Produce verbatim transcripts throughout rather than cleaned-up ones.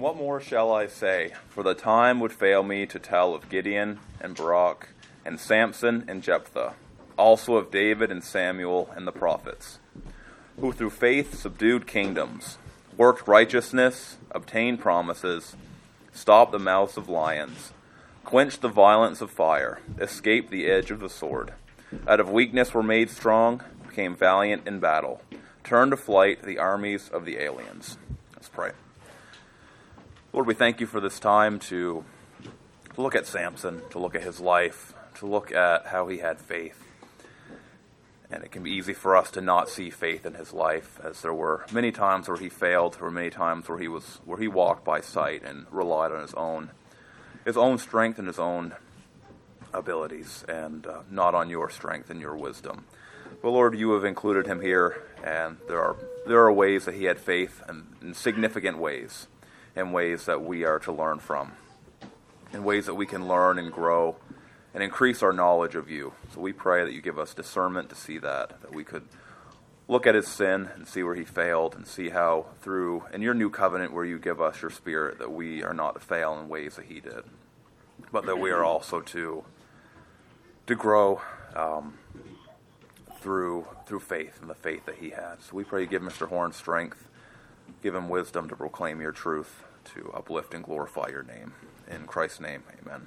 what more shall I say? For the time would fail me to tell of Gideon and Barak and Samson and Jephthah, also of David and Samuel and the prophets, who through faith subdued kingdoms, worked righteousness, obtained promises, stopped the mouths of lions, quenched the violence of fire, escaped the edge of the sword. Out of weakness were made strong, became valiant in battle, turned to flight the armies of the aliens. Let's pray. Lord, we thank you for this time to, to look at Samson, to look at his life, to look at how he had faith. And it can be easy for us to not see faith in his life, as there were many times where he failed, there were many times where he was where he walked by sight and relied on his own his own strength and his own abilities, and uh, not on your strength and your wisdom. But Lord, you have included him here, and there are there are ways that he had faith, and in significant ways, and ways that we are to learn from, in ways that we can learn and grow and increase our knowledge of you. So we pray that you give us discernment to see that, that we could look at his sin and see where he failed, and see how through, in your new covenant where you give us your Spirit, that we are not to fail in ways that he did, but that we are also to to grow um, through through faith and the faith that he had. So we pray you give Mister Horn strength, give him wisdom to proclaim your truth, to uplift and glorify your name. In Christ's name, amen.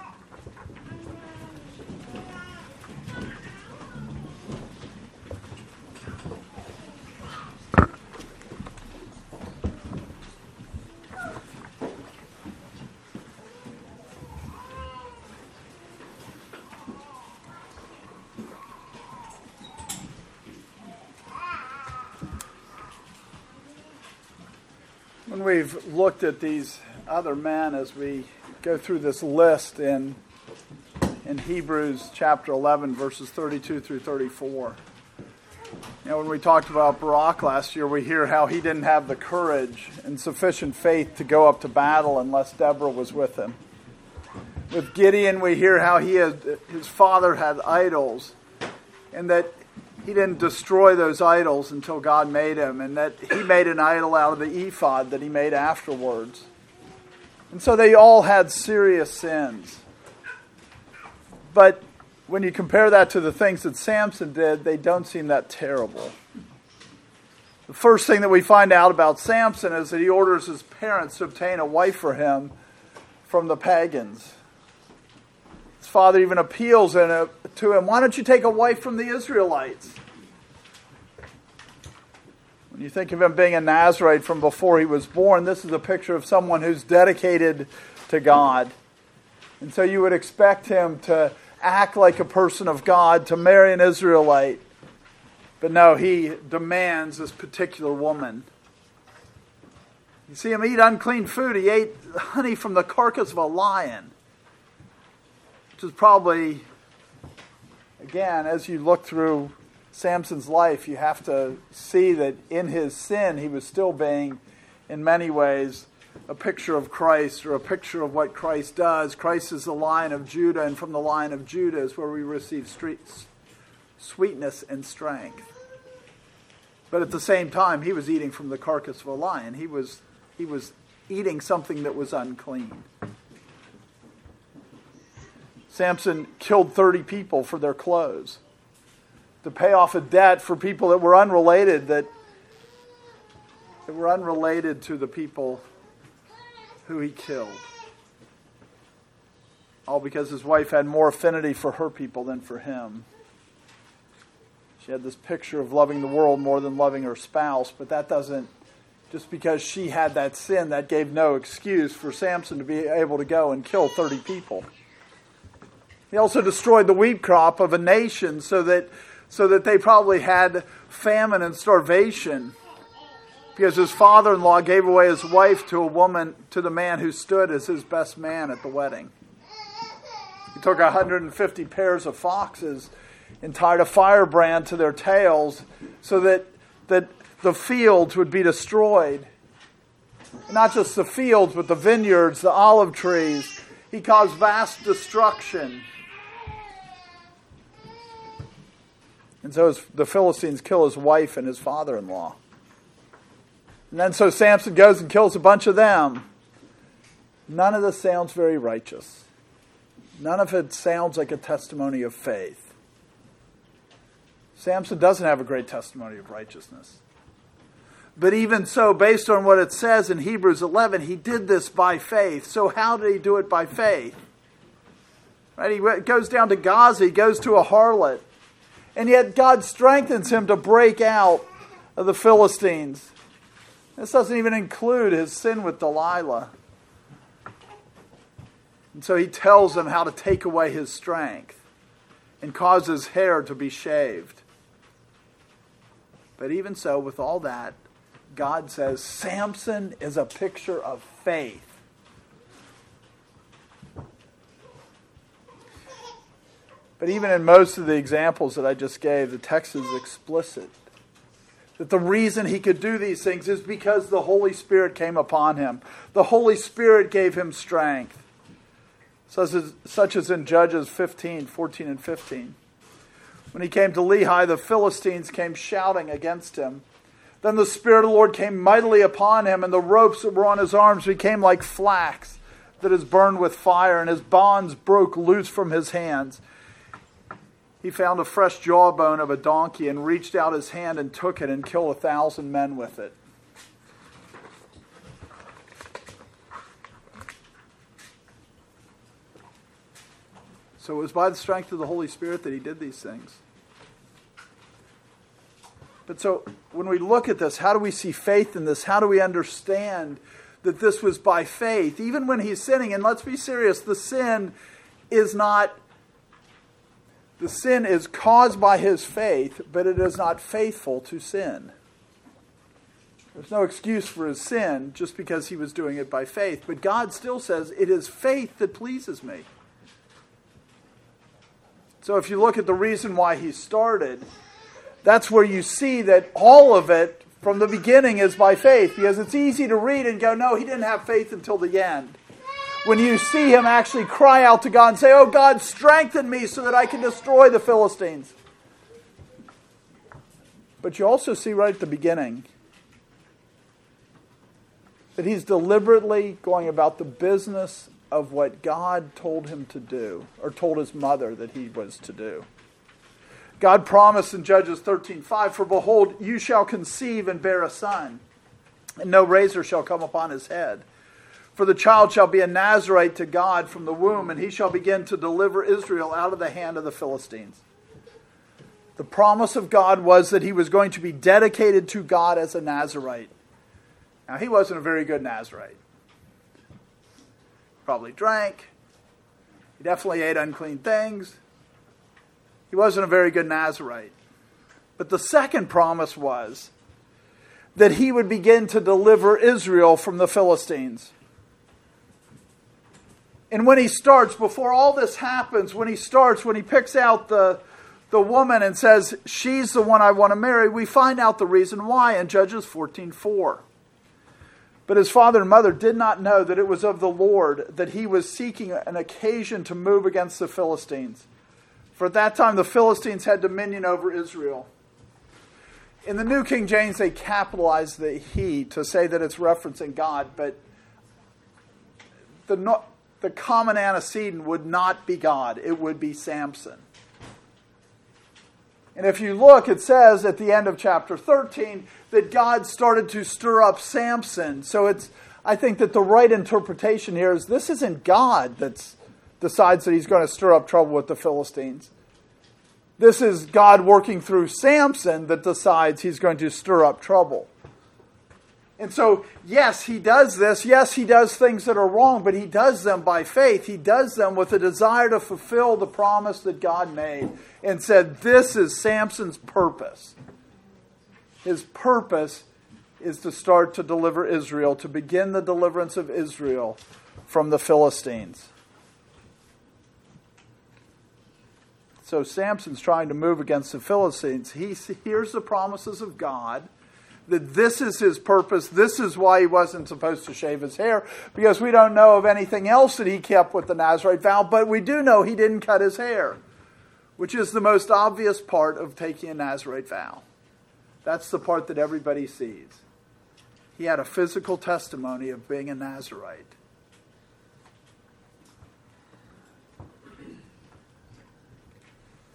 When we've looked at these other men as we go through this list in in Hebrews chapter eleven, verses thirty-two through thirty-four. You know, when we talked about Barak last year, we hear how he didn't have the courage and sufficient faith to go up to battle unless Deborah was with him. With Gideon, we hear how he had, his father had idols, and that he didn't destroy those idols until God made him, and that he made an idol out of the ephod that he made afterwards. And so they all had serious sins. But when you compare that to the things that Samson did, they don't seem that terrible. The first thing that we find out about Samson is that he orders his parents to obtain a wife for him from the pagans. His father even appeals in a, to him, why don't you take a wife from the Israelites? When you think of him being a Nazirite from before he was born, this is a picture of someone who's dedicated to God. And so you would expect him to act like a person of God, to marry an Israelite. But no, he demands this particular woman. You see him eat unclean food. He ate honey from the carcass of a lion. Which is probably, again, as you look through Samson's life, you have to see that in his sin, he was still being, in many ways, a picture of Christ, or a picture of what Christ does. Christ is the Lion of Judah, and from the Lion of Judah is where we receive street, sweetness and strength. But at the same time, he was eating from the carcass of a lion. He was, he was eating something that was unclean. Samson killed thirty people for their clothes to pay off a debt for people that were unrelated, that, that were unrelated to the people who he killed. All because his wife had more affinity for her people than for him. She had this picture of loving the world more than loving her spouse, but that doesn't, just because she had that sin, that gave no excuse for Samson to be able to go and kill thirty people. He also destroyed the wheat crop of a nation so that so that they probably had famine and starvation, because his father-in-law gave away his wife to a woman, to the man who stood as his best man at the wedding. He took one hundred fifty pairs of foxes and tied a firebrand to their tails so that, that the fields would be destroyed. And not just the fields, but the vineyards, the olive trees. He caused vast destruction. And so his, the Philistines kill his wife and his father-in-law. And then so Samson goes and kills a bunch of them. none of this sounds very righteous. None of it sounds like a testimony of faith. Samson doesn't have a great testimony of righteousness. But even so, based on what it says in Hebrews eleven, he did this by faith. So how did he do it by faith? Right? He goes down to Gaza, he goes to a harlot. And yet God strengthens him to break out of the Philistines. This doesn't even include his sin with Delilah. And so he tells them how to take away his strength and cause his hair to be shaved. But even so, with all that, God says Samson is a picture of faith. But even in most of the examples that I just gave, the text is explicit. That the reason he could do these things is because the Holy Spirit came upon him. The Holy Spirit gave him strength. Such as, such as in Judges fifteen, fourteen and fifteen. When he came to Lehi, the Philistines came shouting against him. Then the Spirit of the Lord came mightily upon him, and the ropes that were on his arms became like flax that is burned with fire, and his bonds broke loose from his hands. He found a fresh jawbone of a donkey and reached out his hand and took it and killed a thousand men with it. So it was by the strength of the Holy Spirit that he did these things. But so when we look at this, how do we see faith in this? How do we understand that this was by faith? Even when he's sinning, and let's be serious, the sin is not, the sin is caused by his faith, but it is not faithful to sin. There's no excuse for his sin just because he was doing it by faith. But God still says, it is faith that pleases me. So if you look at the reason why he started, that's where you see that all of it from the beginning is by faith. Because it's easy to read and go, no, he didn't have faith until the end. When you see him actually cry out to God and say, oh God, strengthen me so that I can destroy the Philistines. But you also see right at the beginning that he's deliberately going about the business of what God told him to do, or told his mother that he was to do. God promised in Judges thirteen five, for behold, you shall conceive and bear a son, and no razor shall come upon his head. For the child shall be a Nazarite to God from the womb, and he shall begin to deliver Israel out of the hand of the Philistines. The promise of God was that he was going to be dedicated to God as a Nazarite. Now, he wasn't a very good Nazarite. Probably drank. He definitely ate unclean things. He wasn't a very good Nazarite. But the second promise was that he would begin to deliver Israel from the Philistines. And when he starts, before all this happens, when he starts, when he picks out the, the woman and says, she's the one I want to marry, we find out the reason why in Judges fourteen four. But his father and mother did not know that it was of the Lord that he was seeking an occasion to move against the Philistines. For at that time the Philistines had dominion over Israel. In the New King James they capitalize the he to say that it's referencing God, but the, the common antecedent would not be God, it would be Samson. And if you look, it says at the end of chapter thirteen that God started to stir up Samson. So it's, I think that the right interpretation here is this isn't God that decides that he's going to stir up trouble with the Philistines. This is God working through Samson that decides he's going to stir up trouble. And so, yes, he does this. Yes, he does things that are wrong, but he does them by faith. He does them with a desire to fulfill the promise that God made and said, this is Samson's purpose. His purpose is to start to deliver Israel, to begin the deliverance of Israel from the Philistines. So Samson's trying to move against the Philistines. He hears the promises of God, that this is his purpose. This is why he wasn't supposed to shave his hair, because we don't know of anything else that he kept with the Nazirite vow, but we do know he didn't cut his hair, which is the most obvious part of taking a Nazirite vow. That's the part that everybody sees. He had a physical testimony of being a Nazirite.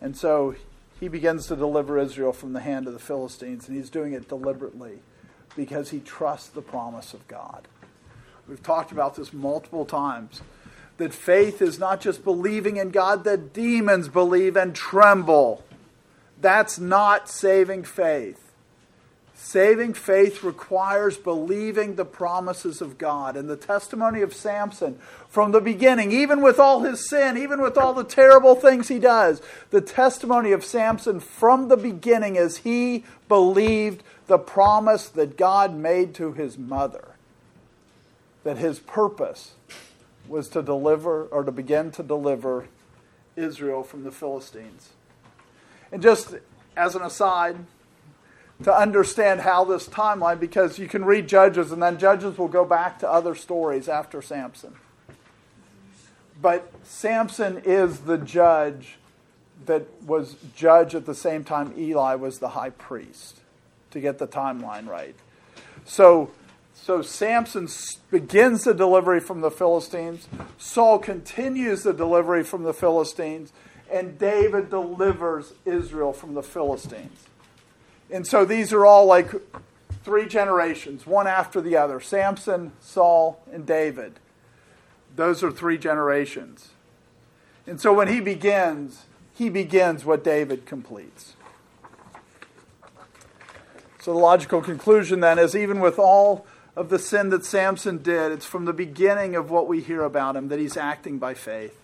And so he begins to deliver Israel from the hand of the Philistines, and he's doing it deliberately because he trusts the promise of God. We've talked about this multiple times, that faith is not just believing in God, that demons believe and tremble. That's not saving faith. Saving faith requires believing the promises of God. And the testimony of Samson from the beginning, even with all his sin, even with all the terrible things he does, the testimony of Samson from the beginning is he believed the promise that God made to his mother, that his purpose was to deliver, or to begin to deliver, Israel from the Philistines. And just as an aside, to understand how this timeline, because you can read Judges and then Judges will go back to other stories after Samson. But Samson is the judge that was judge at the same time Eli was the high priest, to get the timeline right. So, so Samson begins the delivery from the Philistines. Saul continues the delivery from the Philistines. And David delivers Israel from the Philistines. And so these are all like three generations, one after the other. Samson, Saul, and David. Those are three generations. And so when he begins, he begins what David completes. So the logical conclusion then is, even with all of the sin that Samson did, it's from the beginning of what we hear about him that he's acting by faith.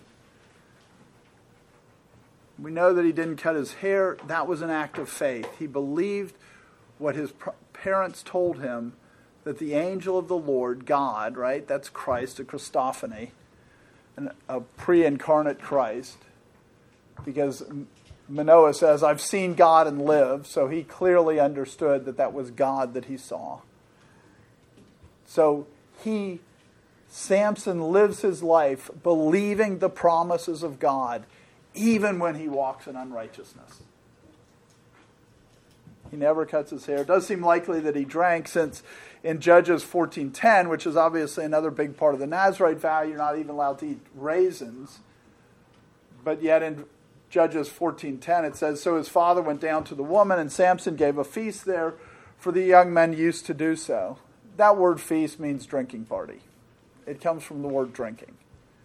We know that he didn't cut his hair. That was an act of faith. He believed what his parents told him, that the angel of the Lord, God, right? That's Christ, a Christophany, a pre-incarnate Christ. Because Manoah says, I've seen God and lived. So he clearly understood that that was God that he saw. So he, Samson, lives his life believing the promises of God, even when he walks in unrighteousness. He never cuts his hair. It does seem likely that he drank, since in Judges fourteen ten, which is obviously another big part of the Nazirite vow, you're not even allowed to eat raisins. But yet in Judges fourteen ten it says, so his father went down to the woman, and Samson gave a feast there, for the young men used to do so. That word feast means drinking party. It comes from the word drinking.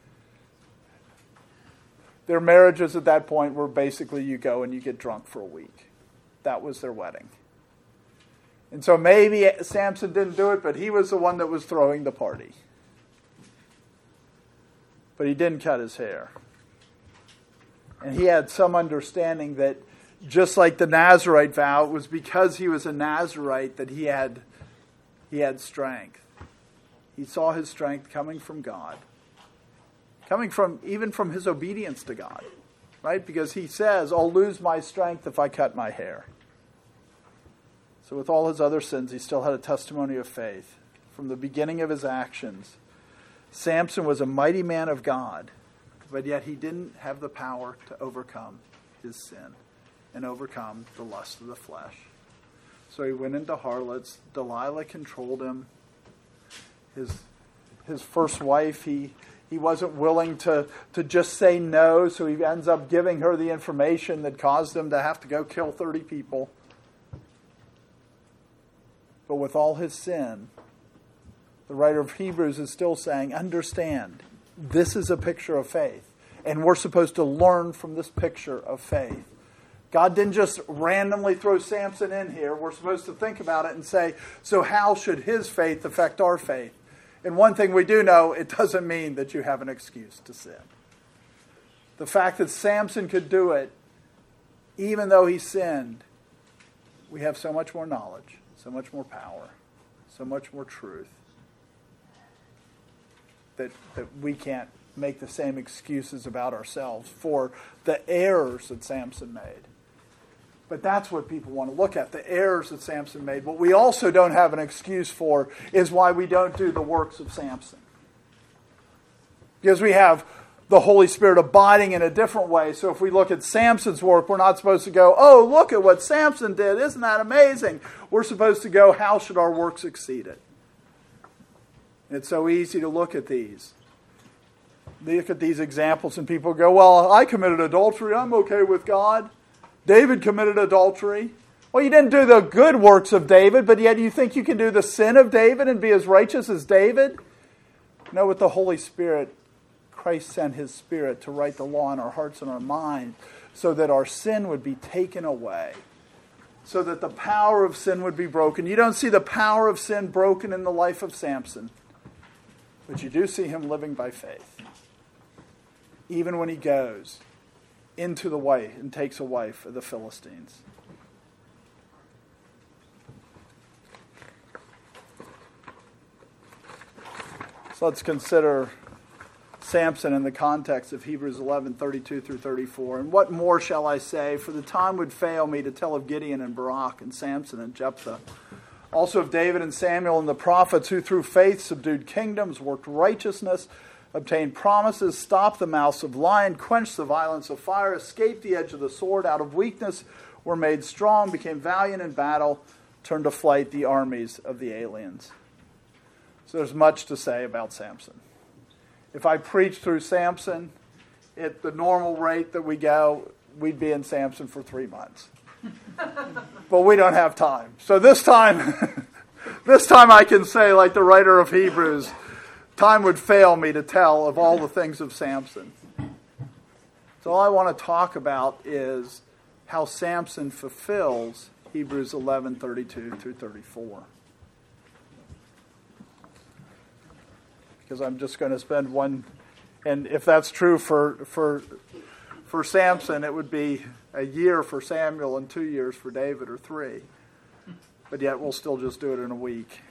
Their marriages at that point were basically you go and you get drunk for a week. That was their wedding. And so maybe Samson didn't do it, but he was the one that was throwing the party. But he didn't cut his hair. And he had some understanding that, just like the Nazirite vow, it was because he was a Nazirite that he had, he had strength. He saw his strength coming from God. Coming from, even from his obedience to God, right? Because he says, I'll lose my strength if I cut my hair. So with all his other sins, he still had a testimony of faith. From the beginning of his actions, Samson was a mighty man of God, but yet he didn't have the power to overcome his sin and overcome the lust of the flesh. So he went into harlots. Delilah controlled him. His, his first wife, he... He wasn't willing to, to just say no, so he ends up giving her the information that caused him to have to go kill thirty people. But with all his sin, the writer of Hebrews is still saying, understand, this is a picture of faith. And we're supposed to learn from this picture of faith. God didn't just randomly throw Samson in here. We're supposed to think about it and say, so how should his faith affect our faith? And one thing we do know, it doesn't mean that you have an excuse to sin. The fact that Samson could do it, even though he sinned, we have so much more knowledge, so much more power, so much more truth, that, that we can't make the same excuses about ourselves for the errors that Samson made. But that's what people want to look at, the errors that Samson made. What we also don't have an excuse for is why we don't do the works of Samson. Because we have the Holy Spirit abiding in a different way. So if we look at Samson's work, we're not supposed to go, oh, look at what Samson did. Isn't that amazing? We're supposed to go, how should our works exceed it? And it's so easy to look at these look at these examples and people go, well, I committed adultery. I'm okay with God. David committed adultery. Well, you didn't do the good works of David, but yet you think you can do the sin of David and be as righteous as David? No, with the Holy Spirit, Christ sent His Spirit to write the law in our hearts and our minds so that our sin would be taken away, so that the power of sin would be broken. You don't see the power of sin broken in the life of Samson, but you do see him living by faith. Even when he goes into the way and takes a wife of the Philistines. So let's consider Samson in the context of Hebrews eleven, thirty-two through thirty-four. And what more shall I say? For the time would fail me to tell of Gideon and Barak and Samson and Jephthah. Also of David and Samuel and the prophets who through faith subdued kingdoms, worked righteousness, obtained promises, stopped the mouths of lions, quenched the violence of fire, escaped the edge of the sword, out of weakness were made strong, became valiant in battle, turned to flight the armies of the aliens. So there's much to say about Samson. If I preach through Samson at the normal rate that we go, we'd be in Samson for three months. But we don't have time. So this time, this time I can say, like the writer of Hebrews, time would fail me to tell of all the things of Samson. So all I want to talk about is how Samson fulfills Hebrews eleven, thirty-two through thirty-four. Because I'm just going to spend one, and if that's true for for for Samson, it would be a year for Samuel and two years for David, or three. But yet we'll still just do it in a week.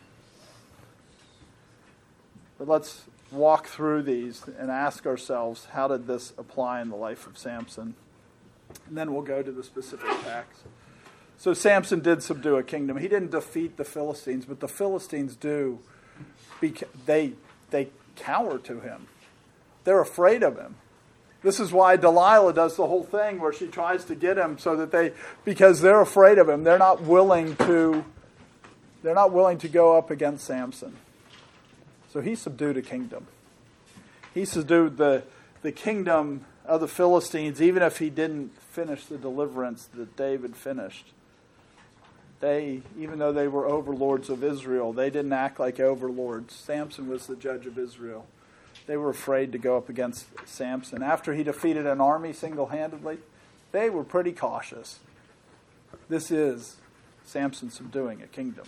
But let's walk through these and ask ourselves, how did this apply in the life of Samson? And then we'll go to the specific text. So Samson did subdue a kingdom. He didn't defeat the Philistines, but the Philistines do. They they cower to him. They're afraid of him. This is why Delilah does the whole thing where she tries to get him so that they, because they're afraid of him, they're not willing to, they're not willing to go up against Samson. So he subdued a kingdom. He subdued the, the kingdom of the Philistines, even if he didn't finish the deliverance that David finished. They, even though they were overlords of Israel, they didn't act like overlords. Samson was the judge of Israel. They were afraid to go up against Samson. After he defeated an army single-handedly, they were pretty cautious. This is Samson subduing a kingdom.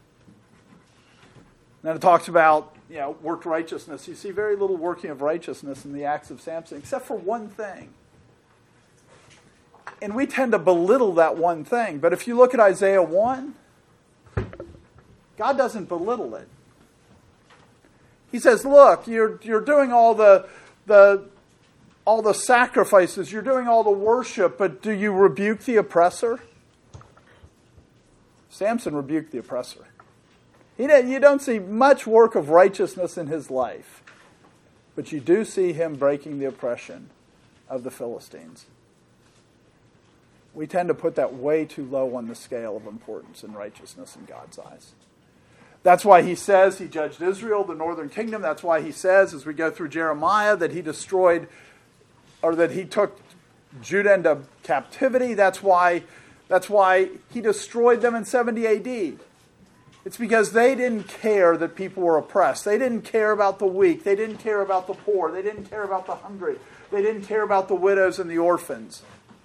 Then it talks about, you know, worked righteousness. You see very little working of righteousness in the acts of Samson, except for one thing. And we tend to belittle that one thing. But if you look at Isaiah one, God doesn't belittle it. He says, look, you're you're doing all the the all the sacrifices, you're doing all the worship, but do you rebuke the oppressor? Samson rebuked the oppressor. He didn't, you don't see much work of righteousness in his life, but you do see him breaking the oppression of the Philistines. We tend to put that way too low on the scale of importance and righteousness in God's eyes. That's why he says he judged Israel, the northern kingdom. That's why he says, as we go through Jeremiah, that he destroyed, or that he took Judah into captivity. That's why, that's why he destroyed them in seventy A D. It's because they didn't care that people were oppressed. They didn't care about the weak. They didn't care about the poor. They didn't care about the hungry. They didn't care about the widows and the orphans.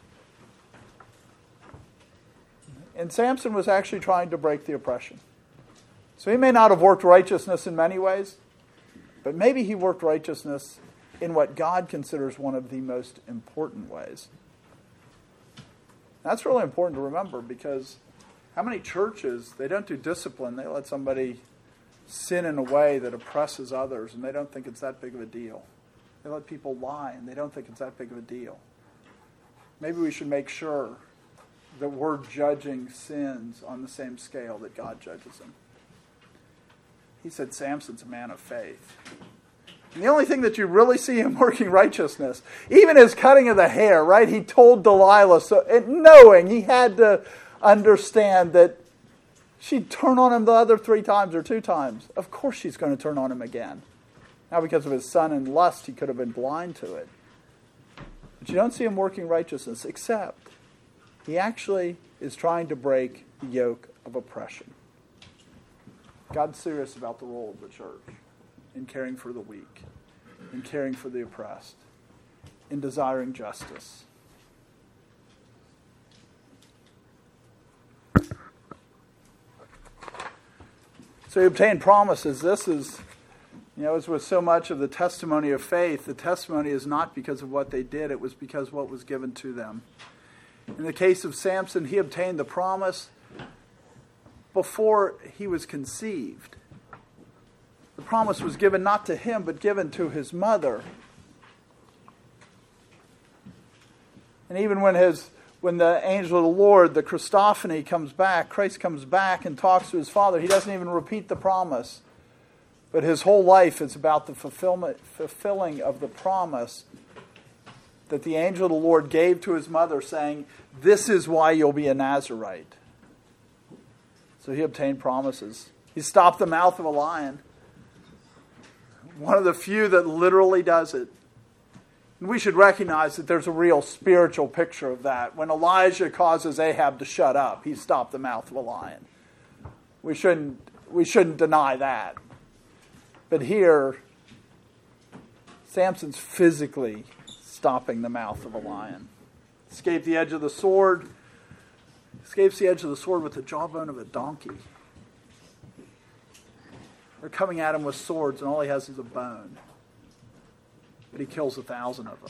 And Samson was actually trying to break the oppression. So he may not have worked righteousness in many ways, but maybe he worked righteousness in what God considers one of the most important ways. That's really important to remember, because how many churches, they don't do discipline, they let somebody sin in a way that oppresses others, and they don't think it's that big of a deal. They let people lie, and they don't think it's that big of a deal. Maybe we should make sure that we're judging sins on the same scale that God judges them. He said Samson's a man of faith. And the only thing that you really see him working righteousness, even his cutting of the hair, right? He told Delilah, so knowing he had to understand that she'd turn on him the other three times or two times. Of course she's going to turn on him again. Now because of his son and lust, he could have been blind to it. But you don't see him working righteousness, except he actually is trying to break the yoke of oppression. God's serious about the role of the church in caring for the weak, in caring for the oppressed, in desiring justice. So he obtained promises. This is, you know, as with so much of the testimony of faith, the testimony is not because of what they did, it was because of what was given to them. In the case of Samson, he obtained the promise before he was conceived. The promise was given not to him, but given to his mother. And even when his when the angel of the Lord, the Christophany, comes back, Christ comes back and talks to his father, he doesn't even repeat the promise. But his whole life is about the fulfillment, fulfilling of the promise that the angel of the Lord gave to his mother, saying, "This is why you'll be a Nazirite." So he obtained promises. He stopped the mouth of a lion. One of the few that literally does it. And we should recognize that there's a real spiritual picture of that. When Elijah causes Ahab to shut up, he stopped the mouth of a lion. We shouldn't, we shouldn't deny that. But here, Samson's physically stopping the mouth of a lion. Escaped the edge of the sword. Escapes the edge of the sword with the jawbone of a donkey. They're coming at him with swords, and all he has is a bone. But he kills a thousand of them.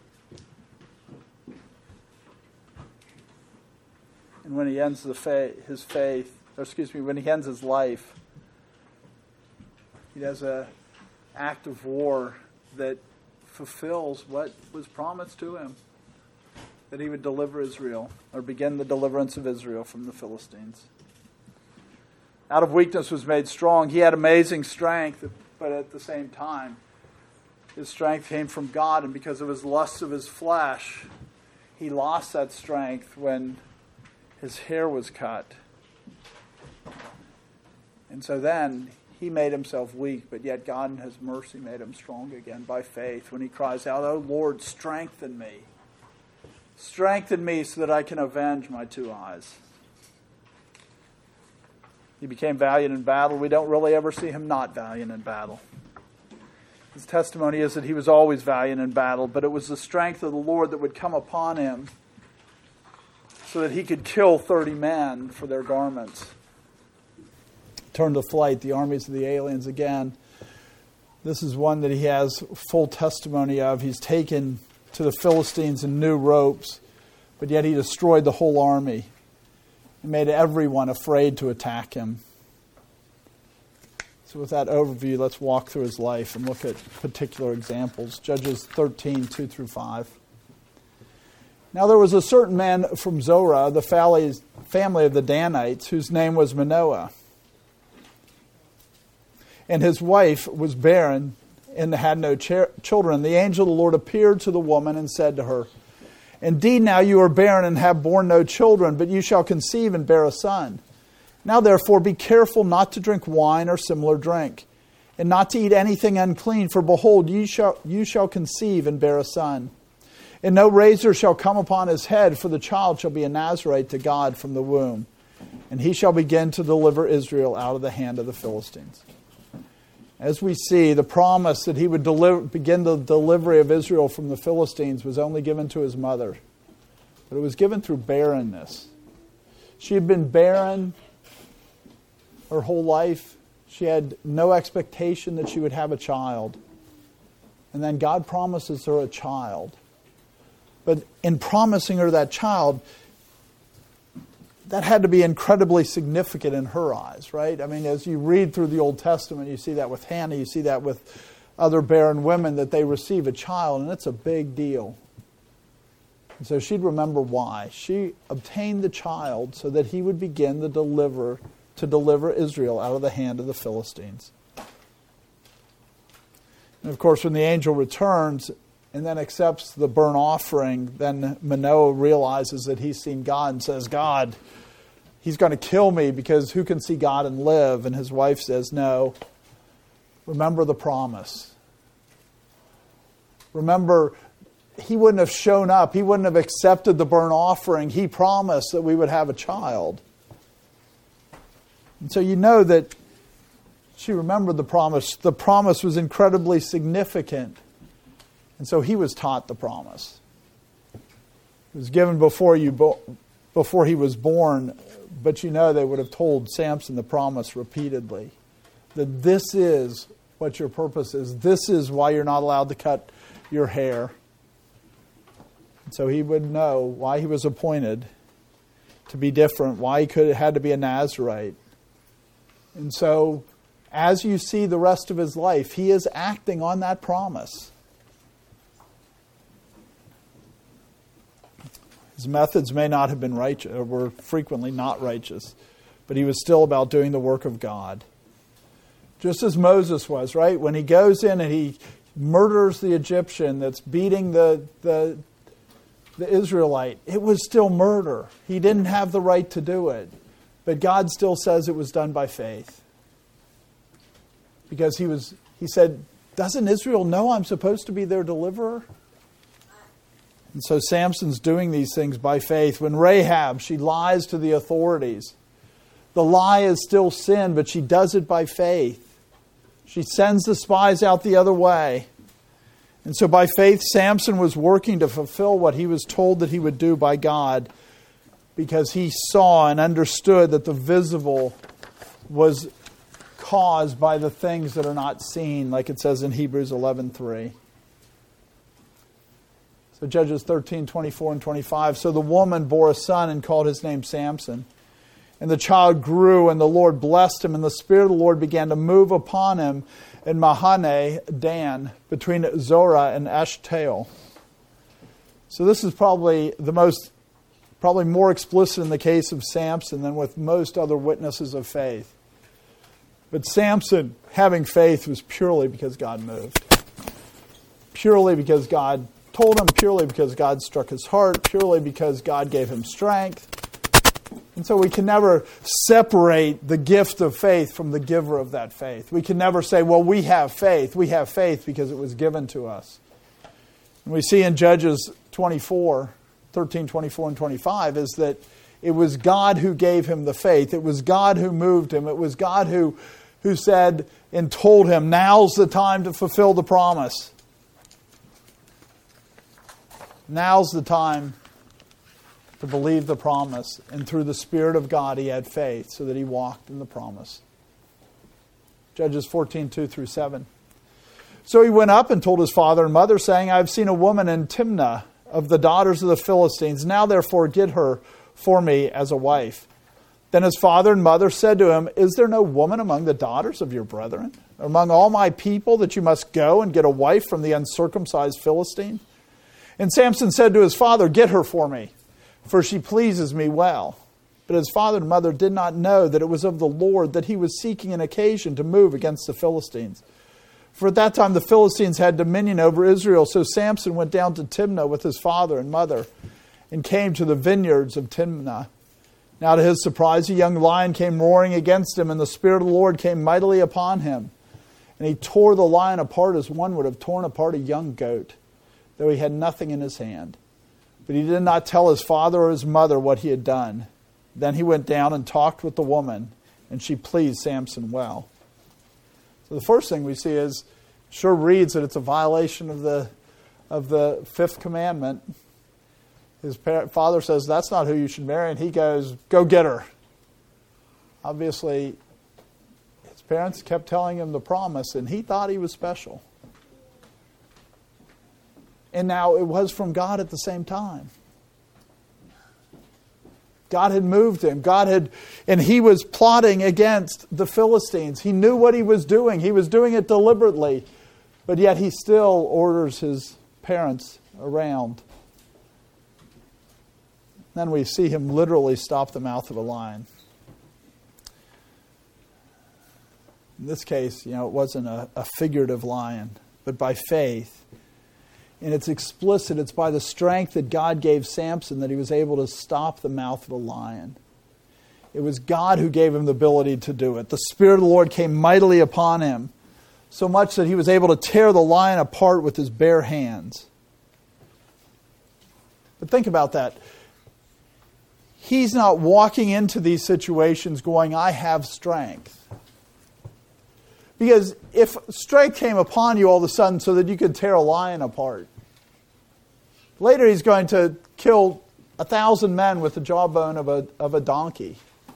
And when he ends the fa- his faith, or excuse me, when he ends his life, he does an act of war that fulfills what was promised to him, that he would deliver Israel, or begin the deliverance of Israel from the Philistines. Out of weakness was made strong. He had amazing strength, but at the same time, his strength came from God, and because of his lusts of his flesh, he lost that strength when his hair was cut. And so then he made himself weak, but yet God in his mercy made him strong again by faith when he cries out, "Oh Lord, strengthen me. Strengthen me so that I can avenge my two eyes." He became valiant in battle. We don't really ever see him not valiant in battle. His testimony is that he was always valiant in battle, but it was the strength of the Lord that would come upon him so that he could kill thirty men for their garments. Turn to flight, the armies of the aliens again. This is one that he has full testimony of. He's taken to the Philistines in new ropes, but yet he destroyed the whole army. He made everyone afraid to attack him. So with that overview, let's walk through his life and look at particular examples. Judges thirteen, two through five. Now there was a certain man from Zorah, the family of the Danites, whose name was Manoah. And his wife was barren and had no ch- children. The angel of the Lord appeared to the woman and said to her, "Indeed, now you are barren and have borne no children, but you shall conceive and bear a son. Now therefore be careful not to drink wine or similar drink, and not to eat anything unclean, for behold, you shall, you shall conceive and bear a son. And no razor shall come upon his head, for the child shall be a Nazirite to God from the womb, and he shall begin to deliver Israel out of the hand of the Philistines." As we see, the promise that he would deliver, begin the delivery of Israel from the Philistines was only given to his mother, but it was given through barrenness. She had been barren her whole life. She had no expectation that she would have a child. And then God promises her a child. But in promising her that child, that had to be incredibly significant in her eyes, right? I mean, as you read through the Old Testament, you see that with Hannah, you see that with other barren women, that they receive a child, and it's a big deal. And so she'd remember why. She obtained the child so that he would begin the deliver to deliver Israel out of the hand of the Philistines. And of course, when the angel returns and then accepts the burnt offering, then Manoah realizes that he's seen God and says, "God, he's going to kill me because who can see God and live?" And his wife says, "No, remember the promise. Remember, he wouldn't have shown up. He wouldn't have accepted the burnt offering. He promised that we would have a child. And so you know that she remembered the promise. The promise was incredibly significant. And so he was taught the promise. It was given before you bo- before he was born, but you know they would have told Samson the promise repeatedly. That this is what your purpose is. This is why you're not allowed to cut your hair. And so he would know why he was appointed to be different, why he could had to be a Nazirite. And so as you see the rest of his life, he is acting on that promise. His methods may not have been righteous, or were frequently not righteous, but he was still about doing the work of God. Just as Moses was, right? When he goes in and he murders the Egyptian that's beating the, the, the Israelite, it was still murder. He didn't have the right to do it. But God still says it was done by faith. Because he was, he said, doesn't Israel know I'm supposed to be their deliverer? And so Samson's doing these things by faith. When Rahab, she lies to the authorities. The lie is still sin, but she does it by faith. She sends the spies out the other way. And so by faith, Samson was working to fulfill what he was told that he would do by God, because he saw and understood that the visible was caused by the things that are not seen, like it says in Hebrews eleven three. So Judges thirteen twenty-four and twenty-five. So the woman bore a son and called his name Samson. And the child grew, and the Lord blessed him, and the Spirit of the Lord began to move upon him in Mahane Dan, between Zorah and Eshtaol. So this is probably the most, probably more explicit in the case of Samson than with most other witnesses of faith. But Samson, having faith, was purely because God moved. Purely because God told him, purely because God struck his heart, purely because God gave him strength. And so we can never separate the gift of faith from the giver of that faith. We can never say, well, we have faith. We have faith because it was given to us. And we see in Judges twenty-four, thirteen, twenty-four, and twenty-five is that it was God who gave him the faith. It was God who moved him. It was God who, who said and told him, now's the time to fulfill the promise. Now's the time to believe the promise. And through the Spirit of God, he had faith so that he walked in the promise. Judges fourteen, two through seven. So he went up and told his father and mother, saying, I have seen a woman in Timnah of the daughters of the Philistines. Now therefore get her for me as a wife. Then his father and mother said to him, is there no woman among the daughters of your brethren, among all my people, that you must go and get a wife from the uncircumcised Philistine? And Samson said to his father, get her for me, for she pleases me well. But his father and mother did not know that it was of the Lord that he was seeking an occasion to move against the Philistines. For at that time the Philistines had dominion over Israel. So Samson went down to Timnah with his father and mother and came to the vineyards of Timnah. Now to his surprise, a young lion came roaring against him, and the Spirit of the Lord came mightily upon him. And he tore the lion apart as one would have torn apart a young goat, though he had nothing in his hand. But he did not tell his father or his mother what he had done. Then he went down and talked with the woman, and she pleased Samson well. So the first thing we see is, sure reads that it's a violation of the of the fifth commandment. His parent, father says, that's not who you should marry, and he goes, go get her. Obviously, his parents kept telling him the promise, and he thought he was special. And now it was from God at the same time. God had moved him. God had, and he was plotting against the Philistines. He knew what he was doing. He was doing it deliberately. But yet he still orders his parents around. Then we see him literally stop the mouth of a lion. In this case, you know, it wasn't a, a figurative lion, but by faith. And it's explicit. It's by the strength that God gave Samson that he was able to stop the mouth of a lion. It was God who gave him the ability to do it. The Spirit of the Lord came mightily upon him. so much that he was able to tear the lion apart with his bare hands. But think about that. He's not walking into these situations going, I have strength. Because if strength came upon you all of a sudden so that you could tear a lion apart, later he's going to kill a thousand men with the jawbone of a, of a donkey.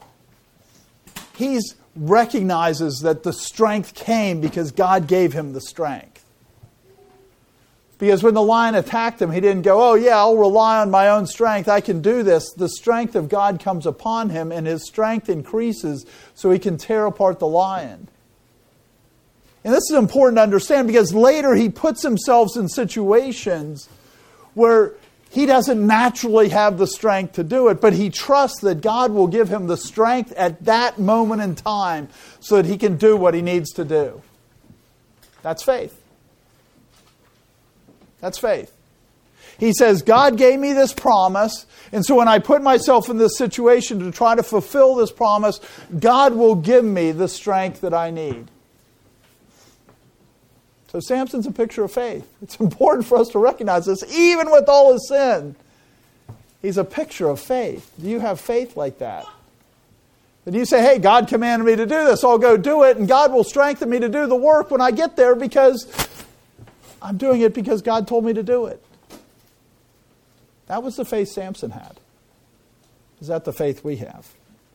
He recognizes that the strength came because God gave him the strength. Because when the lion attacked him, he didn't go, oh yeah, I'll rely on my own strength. I can do this. The strength of God comes upon him and his strength increases so he can tear apart the lion. And this is important to understand because later he puts himself in situations where he doesn't naturally have the strength to do it, but he trusts that God will give him the strength at that moment in time so that he can do what he needs to do. That's faith. That's faith. He says, God gave me this promise, and so when I put myself in this situation to try to fulfill this promise, God will give me the strength that I need. So Samson's a picture of faith. It's important for us to recognize this, even with all his sin. He's a picture of faith. Do you have faith like that? And you say, hey, God commanded me to do this. I'll go do it, and God will strengthen me to do the work when I get there because I'm doing it because God told me to do it. That was the faith Samson had. Is that the faith we have?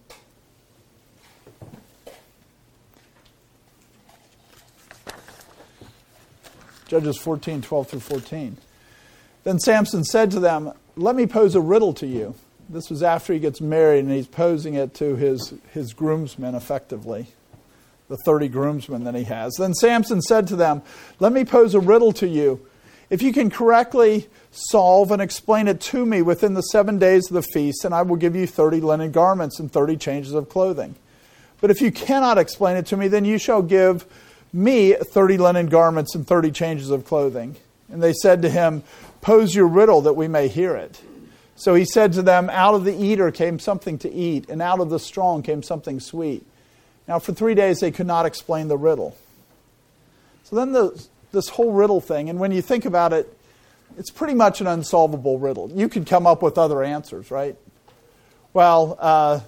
Judges fourteen, twelve through fourteen. Then Samson said to them, let me pose a riddle to you. This was after he gets married and he's posing it to his, his groomsmen effectively. The thirty groomsmen that he has. Then Samson said to them, let me pose a riddle to you. If you can correctly solve and explain it to me within the seven days of the feast, then I will give you thirty linen garments and thirty changes of clothing. But if you cannot explain it to me, then you shall give me thirty linen garments and thirty changes of clothing. And they said to him, pose your riddle that we may hear it. So he said to them, out of the eater came something to eat, and out of the strong came something sweet. Now for three days they could not explain the riddle. So then the, this whole riddle thing, and when you think about it, it's pretty much an unsolvable riddle. You could come up with other answers, right? Well, uh,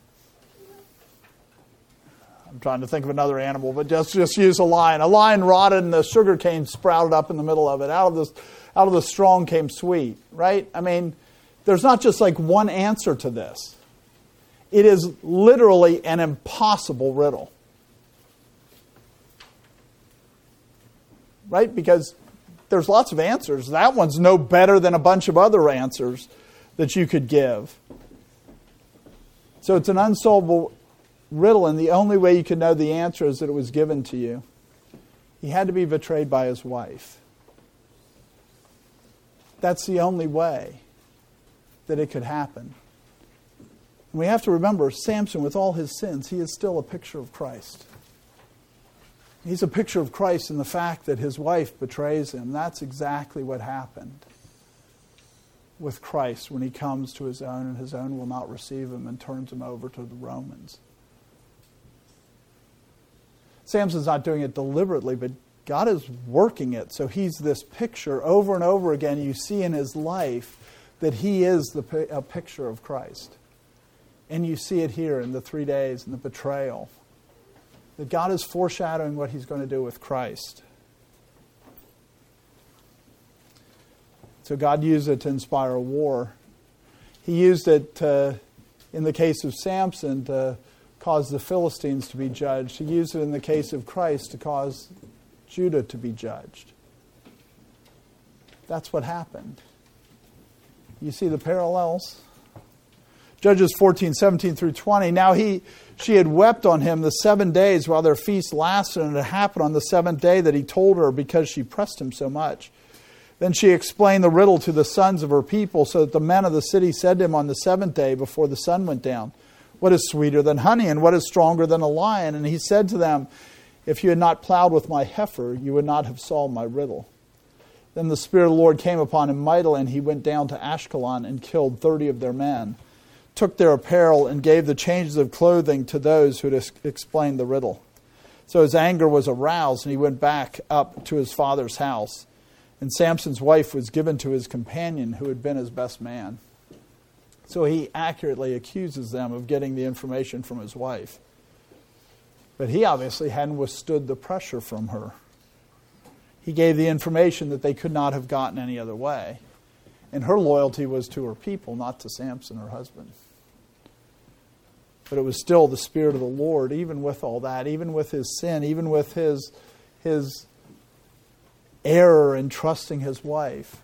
I'm trying to think of another animal, but just, just use a lion. A lion rotted and the sugar cane sprouted up in the middle of it. Out of the, out of the strong came sweet, right? I mean, there's not just like one answer to this. It is literally an impossible riddle. Right? Because there's lots of answers. That one's no better than a bunch of other answers that you could give. So it's an unsolvable riddle, and the only way you can know the answer is that it was given to you. He had to be betrayed by his wife. That's the only way that it could happen. And we have to remember, Samson, with all his sins, he is still a picture of Christ. He's a picture of Christ in the fact that his wife betrays him. That's exactly what happened with Christ when he comes to his own, and his own will not receive him and turns him over to the Romans. Samson's not doing it deliberately, but God is working it. So he's this picture over and over again. You see in his life that he is the a picture of Christ. And you see it here in the three days and the betrayal. That God is foreshadowing what he's going to do with Christ. So God used it to inspire a war. He used it to, in the case of Samson, to cause the Philistines to be judged. He used it in the case of Christ to cause Judah to be judged. That's what happened. You see the parallels? Judges fourteen, seventeen through twenty. Now he, she had wept on him the seven days while their feast lasted, and it happened on the seventh day that he told her because she pressed him so much. Then she explained the riddle to the sons of her people, so that the men of the city said to him on the seventh day before the sun went down, what is sweeter than honey, and what is stronger than a lion? And he said to them, if you had not plowed with my heifer, you would not have solved my riddle. Then the Spirit of the Lord came upon him mightily, and he went down to Ashkelon and killed thirty of their men, took their apparel, and gave the changes of clothing to those who had explained the riddle. So his anger was aroused, and he went back up to his father's house. And Samson's wife was given to his companion, who had been his best man. So he accurately accuses them of getting the information from his wife. But he obviously hadn't withstood the pressure from her. He gave the information that they could not have gotten any other way. And her loyalty was to her people, not to Samson, her husband. But it was still the Spirit of the Lord, even with all that, even with his sin, even with his, his error in trusting his wife.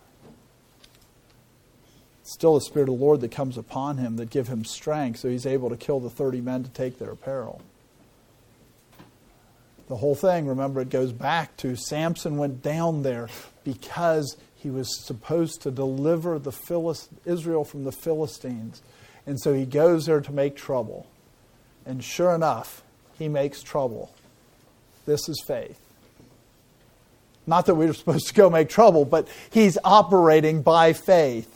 It's still the Spirit of the Lord that comes upon him, that give him strength, so he's able to kill the thirty men to take their apparel. The whole thing, remember, it goes back to Samson went down there because he was supposed to deliver the Philist- Israel from the Philistines. And so he goes there to make trouble. And sure enough, he makes trouble. This is faith. Not that we were supposed to go make trouble, but he's operating by faith.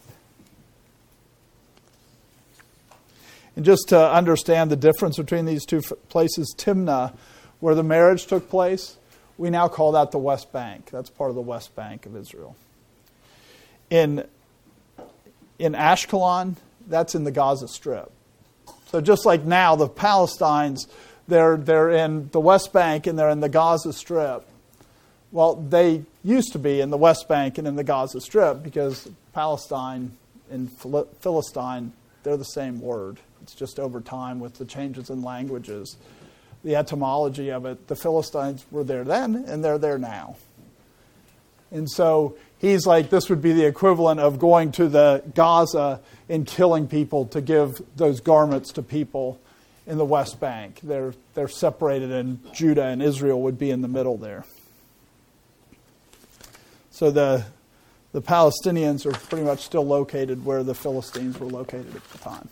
And just to understand the difference between these two places, Timnah, where the marriage took place, we now call that the West Bank. That's part of the West Bank of Israel. In, in Ashkelon, that's in the Gaza Strip. So just like now, the Palestinians, they're, they're in the West Bank and they're in the Gaza Strip. Well, they used to be in the West Bank and in the Gaza Strip because Palestine and Philistine, they're the same word. It's just over time with the changes in languages. The etymology of it, the Philistines were there then and they're there now. And so he's like, this would be the equivalent of going to the Gaza and killing people to give those garments to people in the West Bank. They're, they're separated, and Judah and Israel would be in the middle there. So the, the Palestinians are pretty much still located where the Philistines were located at the time.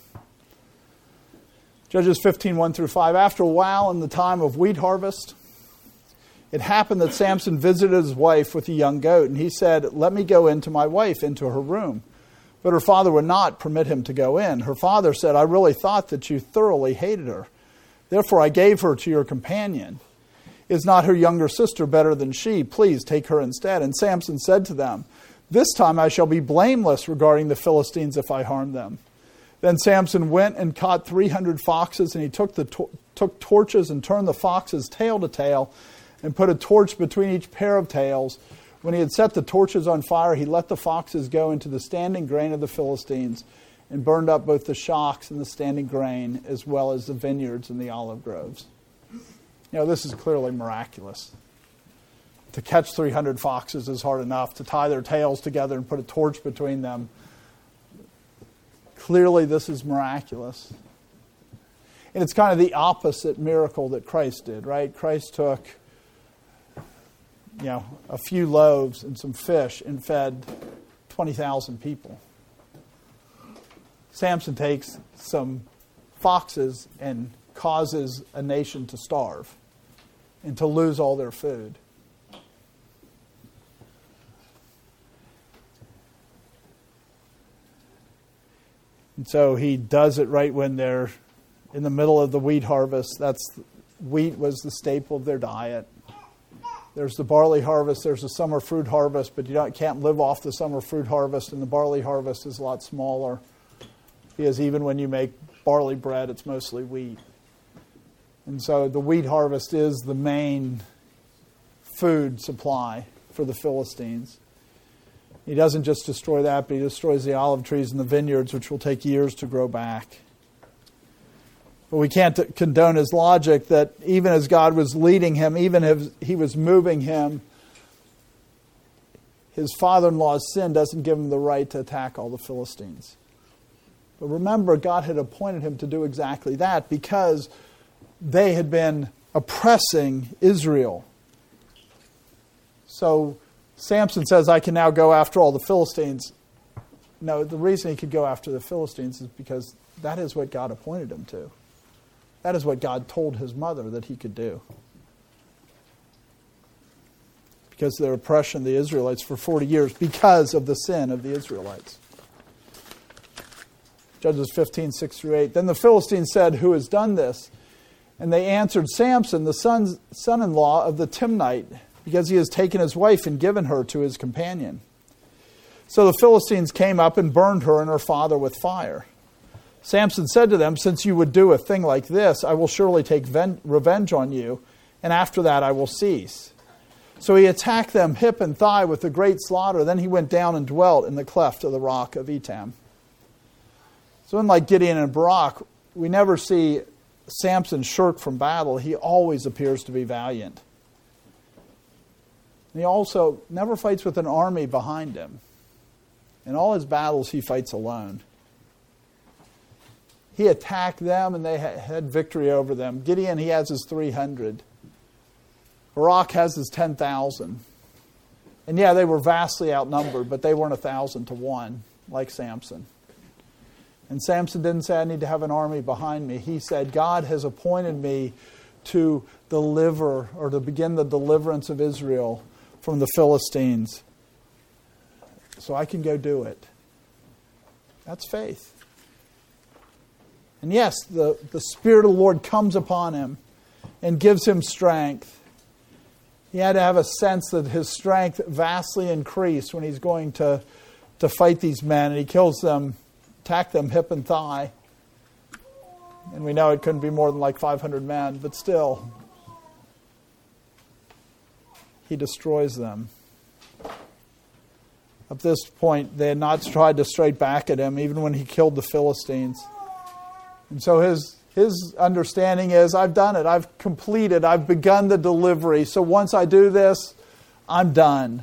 Judges fifteen, one through five. After a while, in the time of wheat harvest, it happened that Samson visited his wife with a young goat, and he said, "Let me go in to my wife, into her room." But her father would not permit him to go in. Her father said, "I really thought that you thoroughly hated her. Therefore I gave her to your companion. Is not her younger sister better than she? Please take her instead." And Samson said to them, "This time I shall be blameless regarding the Philistines if I harm them." Then Samson went and caught three hundred foxes, and he took the to- took torches and turned the foxes tail to tail, and put a torch between each pair of tails. When he had set the torches on fire, he let the foxes go into the standing grain of the Philistines, and burned up both the shocks and the standing grain, as well as the vineyards and the olive groves. You know, this is clearly miraculous. To catch three hundred foxes is hard enough. To tie their tails together and put a torch between them, clearly this is miraculous. And it's kind of the opposite miracle that Christ did, right? Christ took, you know, a few loaves and some fish and fed twenty thousand people. Samson takes some foxes and causes a nation to starve and to lose all their food. And so he does it right when they're in the middle of the wheat harvest. That's wheat was the staple of their diet. There's the barley harvest, there's the summer fruit harvest, but you don't, can't live off the summer fruit harvest, and the barley harvest is a lot smaller because even when you make barley bread, it's mostly wheat. And so the wheat harvest is the main food supply for the Philistines. He doesn't just destroy that, but he destroys the olive trees and the vineyards, which will take years to grow back. But we can't t- condone his logic that even as God was leading him, even if he was moving him, his father-in-law's sin doesn't give him the right to attack all the Philistines. But remember, God had appointed him to do exactly that because they had been oppressing Israel. So Samson says, "I can now go after all the Philistines." No, the reason he could go after the Philistines is because that is what God appointed him to. That is what God told his mother that he could do. Because of their oppression of the Israelites for forty years, because of the sin of the Israelites. Judges fifteen, six through eight. Then the Philistines said, "Who has done this?" And they answered, Samson, the son's, son-in-law of the Timnite, because he has taken his wife and given her to his companion. So the Philistines came up and burned her and her father with fire. Samson said to them, since you would do a thing like this, I will surely take ven- revenge on you, and after that I will cease. So he attacked them hip and thigh with a great slaughter. Then he went down and dwelt in the cleft of the rock of Etam. So unlike Gideon and Barak, we never see Samson shirk from battle. He always appears to be valiant. And he also never fights with an army behind him. In all his battles, he fights alone. He attacked them and they had victory over them. Gideon, he has his three hundred. Barak has his ten thousand. And yeah, they were vastly outnumbered, but they weren't a thousand to one like Samson. And Samson didn't say, I need to have an army behind me. He said, God has appointed me to deliver or to begin the deliverance of Israel from the Philistines. So I can go do it. That's faith. And yes, the, the Spirit of the Lord comes upon him and gives him strength. He had to have a sense that his strength vastly increased when he's going to, to fight these men. And he kills them, attack them hip and thigh. And we know it couldn't be more than like five hundred men, but still, he destroys them. Up this point, they had not tried to strike back at him, even when he killed the Philistines. And so his his understanding is, I've done it. I've completed. I've begun the delivery. So once I do this, I'm done.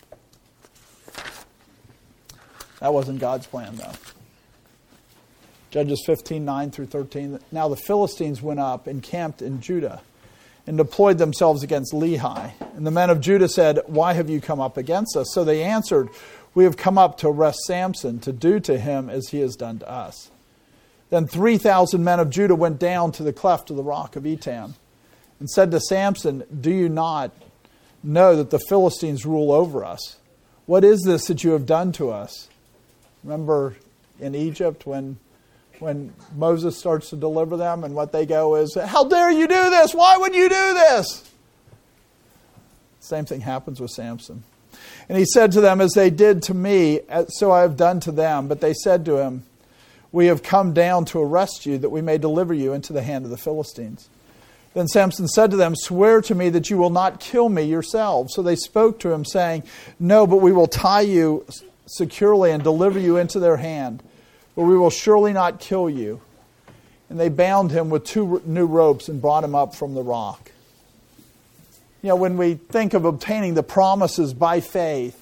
That wasn't God's plan, though. Judges fifteen, nine through thirteen. Now the Philistines went up and camped in Judah and deployed themselves against Lehi. And the men of Judah said, why have you come up against us? So they answered, we have come up to arrest Samson, to do to him as he has done to us. Then three thousand men of Judah went down to the cleft of the rock of Etam and said to Samson, do you not know that the Philistines rule over us? What is this that you have done to us? Remember in Egypt when when Moses starts to deliver them and what they go is, how dare you do this? Why would you do this? Same thing happens with Samson. And he said to them, as they did to me, so I have done to them. But they said to him, we have come down to arrest you, that we may deliver you into the hand of the Philistines. Then Samson said to them, swear to me that you will not kill me yourselves. So they spoke to him, saying, no, but we will tie you securely and deliver you into their hand. But we will surely not kill you. And they bound him with two new ropes and brought him up from the rock. You know, when we think of obtaining the promises by faith,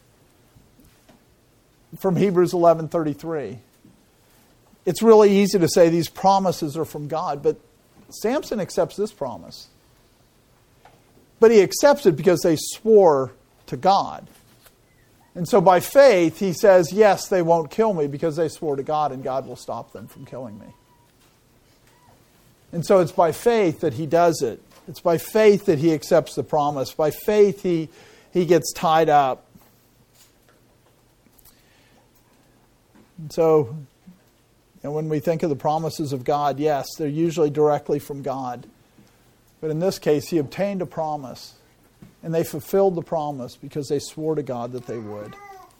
from Hebrews eleven thirty-three, it's really easy to say these promises are from God, but Samson accepts this promise. But he accepts it because they swore to God. And so by faith, he says, yes, they won't kill me because they swore to God, and God will stop them from killing me. And so it's by faith that he does it. It's by faith that he accepts the promise. By faith, he, he gets tied up. And so, and when we think of the promises of God, yes, they're usually directly from God. But in this case, he obtained a promise. And they fulfilled the promise because they swore to God that they would.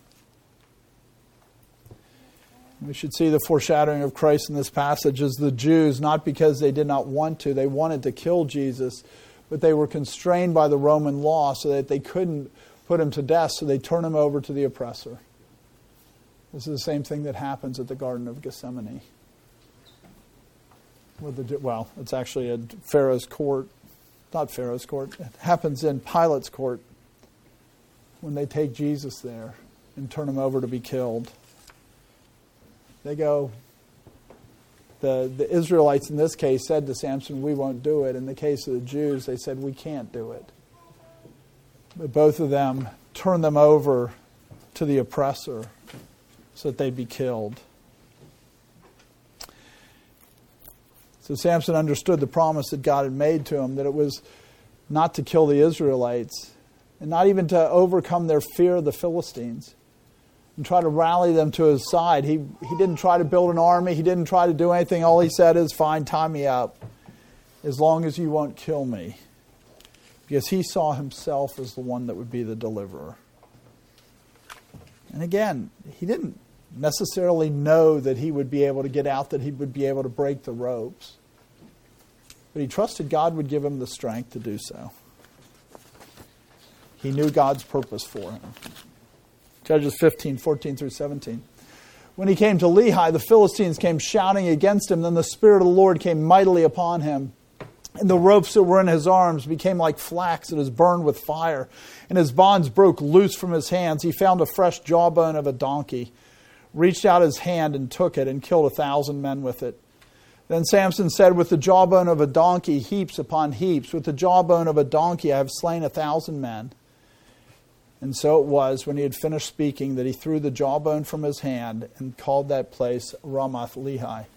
We should see the foreshadowing of Christ in this passage as the Jews, not because they did not want to, they wanted to kill Jesus, but they were constrained by the Roman law so that they couldn't put him to death, so they turn him over to the oppressor. This is the same thing that happens at the Garden of Gethsemane. With the, well, it's actually at Pharaoh's court. Not Pharaoh's court. It happens in Pilate's court when they take Jesus there and turn him over to be killed. They go, the, the Israelites in this case said to Samson, we won't do it. In the case of the Jews, they said, we can't do it. But both of them turned them over to the oppressor so that they'd be killed. So Samson understood the promise that God had made to him, that it was not to kill the Israelites, and not even to overcome their fear of the Philistines, and try to rally them to his side. He, he didn't try to build an army. He didn't try to do anything. All he said is, fine, tie me up. as long as you won't kill me. Because he saw himself as the one that would be the deliverer. And again, he didn't necessarily know that he would be able to get out, that he would be able to break the ropes. But he trusted God would give him the strength to do so. He knew God's purpose for him. Judges fifteen, fourteen through seventeen. When he came to Lehi, the Philistines came shouting against him. Then the Spirit of the Lord came mightily upon him. And the ropes that were in his arms became like flax that is burned with fire. And his bonds broke loose from his hands. He found a fresh jawbone of a donkey, reached out his hand and took it, and killed a thousand men with it. Then Samson said, with the jawbone of a donkey, heaps upon heaps. With the jawbone of a donkey, I have slain a thousand men. And so it was, when he had finished speaking, that he threw the jawbone from his hand and called that place Ramath Lehi.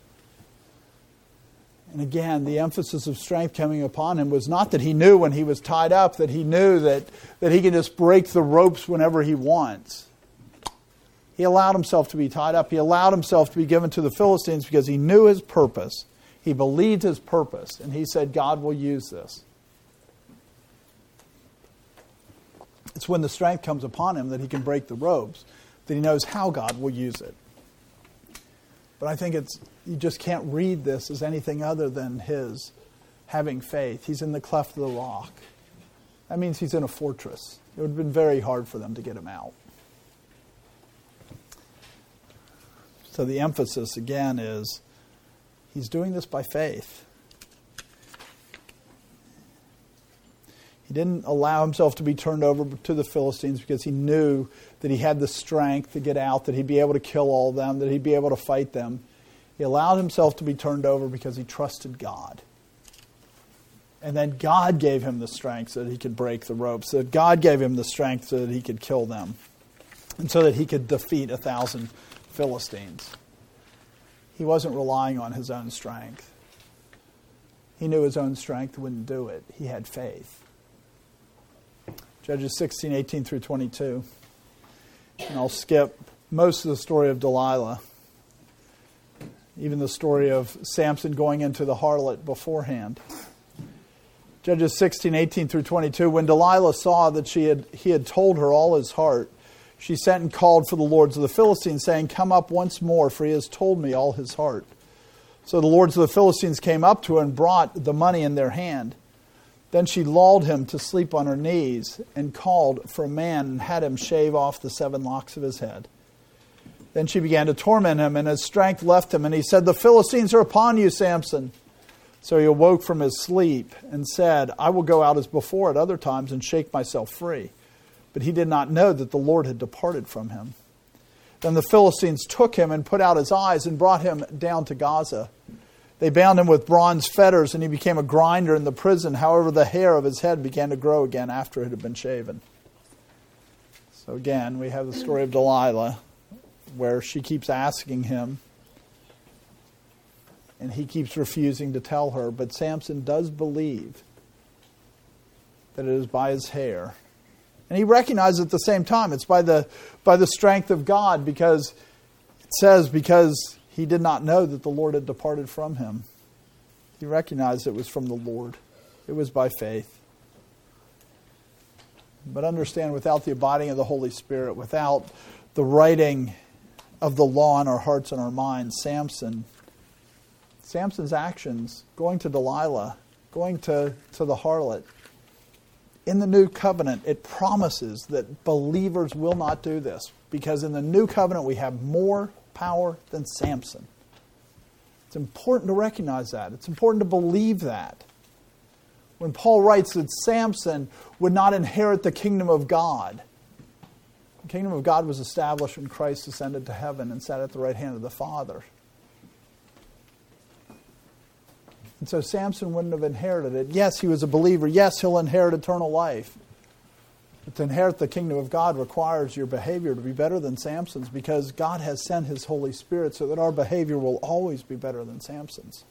And again, the emphasis of strength coming upon him was not that he knew when he was tied up, that he knew that, that he could just break the ropes whenever he wants. He allowed himself to be tied up. He allowed himself to be given to the Philistines because he knew his purpose. He believed his purpose. And he said, God will use this. It's when the strength comes upon him that he can break the ropes, that he knows how God will use it. But I think it's you just can't read this as anything other than his having faith. He's in the cleft of the rock. That means he's in a fortress. It would have been very hard for them to get him out. So the emphasis, again, is he's doing this by faith. He didn't allow himself to be turned over to the Philistines because he knew that he had the strength to get out, that he'd be able to kill all of them, that he'd be able to fight them. He allowed himself to be turned over because he trusted God. And then God gave him the strength so that he could break the ropes, so that God gave him the strength so that he could kill them, and so that he could defeat a thousand Philistines. He wasn't relying on his own strength. He knew his own strength wouldn't do it. He had faith. Judges sixteen, eighteen through twenty-two. And I'll skip most of the story of Delilah. Even the story of Samson going into the harlot beforehand. Judges sixteen, eighteen through twenty-two. When Delilah saw that she had he had told her all his heart, she sent and called for the lords of the Philistines, saying, come up once more, for he has told me all his heart. So the lords of the Philistines came up to her and brought the money in their hand. Then she lulled him to sleep on her knees and called for a man and had him shave off the seven locks of his head. Then she began to torment him, and his strength left him. And he said, the Philistines are upon you, Samson. So he awoke from his sleep and said, I will go out as before at other times and shake myself free. But he did not know that the Lord had departed from him. Then the Philistines took him and put out his eyes and brought him down to Gaza. They bound him with bronze fetters, and he became a grinder in the prison. However, the hair of his head began to grow again after it had been shaven. So again, we have the story of Delilah, where she keeps asking him, and he keeps refusing to tell her. But Samson does believe that it is by his hair. And he recognizes at the same time it's by the by the strength of God, because it says, because he did not know that the Lord had departed from him. He recognized it was from the Lord. It was by faith. But understand, without the abiding of the Holy Spirit, without the writing of the law in our hearts and our minds, Samson, Samson's actions, going to Delilah, going to, to the harlot, in the new covenant, it promises that believers will not do this, because in the new covenant we have more power than Samson. It's important to recognize that. It's important to believe that. When Paul writes that Samson would not inherit the kingdom of God, the kingdom of God was established when Christ ascended to heaven and sat at the right hand of the Father. And so Samson wouldn't have inherited it. Yes, he was a believer. Yes, he'll inherit eternal life. But to inherit the kingdom of God requires your behavior to be better than Samson's, because God has sent his Holy Spirit so that our behavior will always be better than Samson's,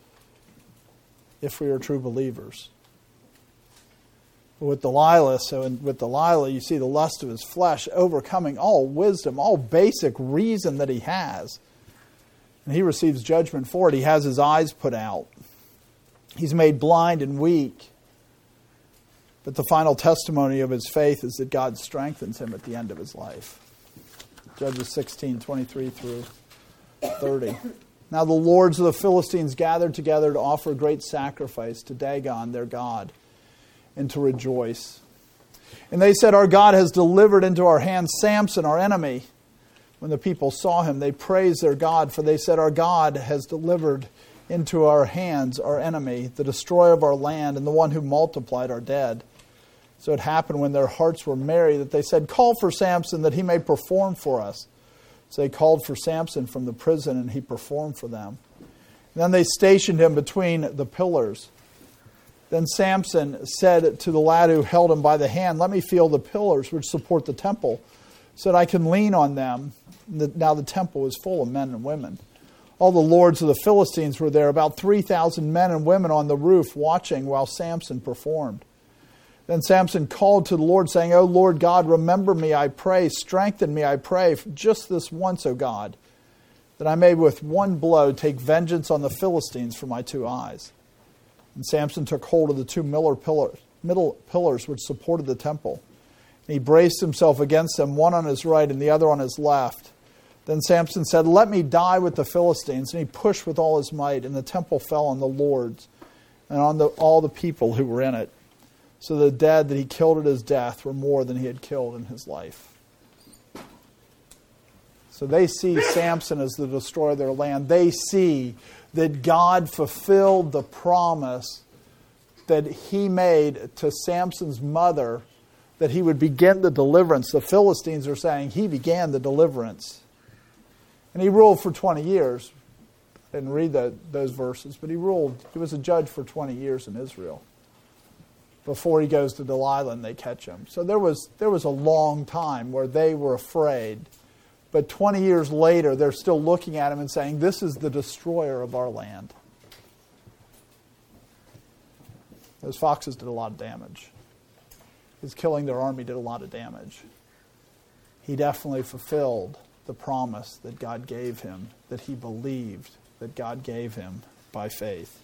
if we are true believers. But with Delilah, so in, with Delilah, you see the lust of his flesh overcoming all wisdom, all basic reason that he has. And he receives judgment for it. He has his eyes put out. He's made blind and weak. But the final testimony of his faith is that God strengthens him at the end of his life. Judges sixteen, twenty-three through thirty. Now the lords of the Philistines gathered together to offer a great sacrifice to Dagon, their god, and to rejoice. And they said, "Our God has delivered into our hands Samson, our enemy." When the people saw him, they praised their God, for they said, "Our God has delivered into our hands our enemy, the destroyer of our land, and the one who multiplied our dead." So it happened when their hearts were merry that they said, "Call for Samson that he may perform for us." So they called for Samson from the prison, and he performed for them. And then they stationed him between the pillars. Then Samson said to the lad who held him by the hand, "Let me feel the pillars which support the temple, so that I can lean on them." Now the temple was full of men and women. All the lords of the Philistines were there, about three thousand men and women on the roof watching while Samson performed. Then Samson called to the Lord, saying, "O Lord God, remember me, I pray. Strengthen me, I pray, just this once, O God, that I may with one blow take vengeance on the Philistines for my two eyes." And Samson took hold of the two middle pillars, middle pillars which supported the temple. And he braced himself against them, one on his right and the other on his left. Then Samson said, "Let me die with the Philistines." And he pushed with all his might, and the temple fell on the lords and on the, all the people who were in it. So the dead that he killed at his death were more than he had killed in his life. So they see Samson as the destroyer of their land. They see that God fulfilled the promise that he made to Samson's mother, that he would begin the deliverance. The Philistines are saying he began the deliverance. And he ruled for twenty years. I didn't read the, those verses, but he ruled. He was a judge for twenty years in Israel. Before he goes to Delilah and they catch him. So there was there was a long time where they were afraid. But twenty years later, they're still looking at him and saying, "This is the destroyer of our land." Those foxes did a lot of damage. His killing their army did a lot of damage. He definitely fulfilled the promise that God gave him, that he believed that God gave him by faith.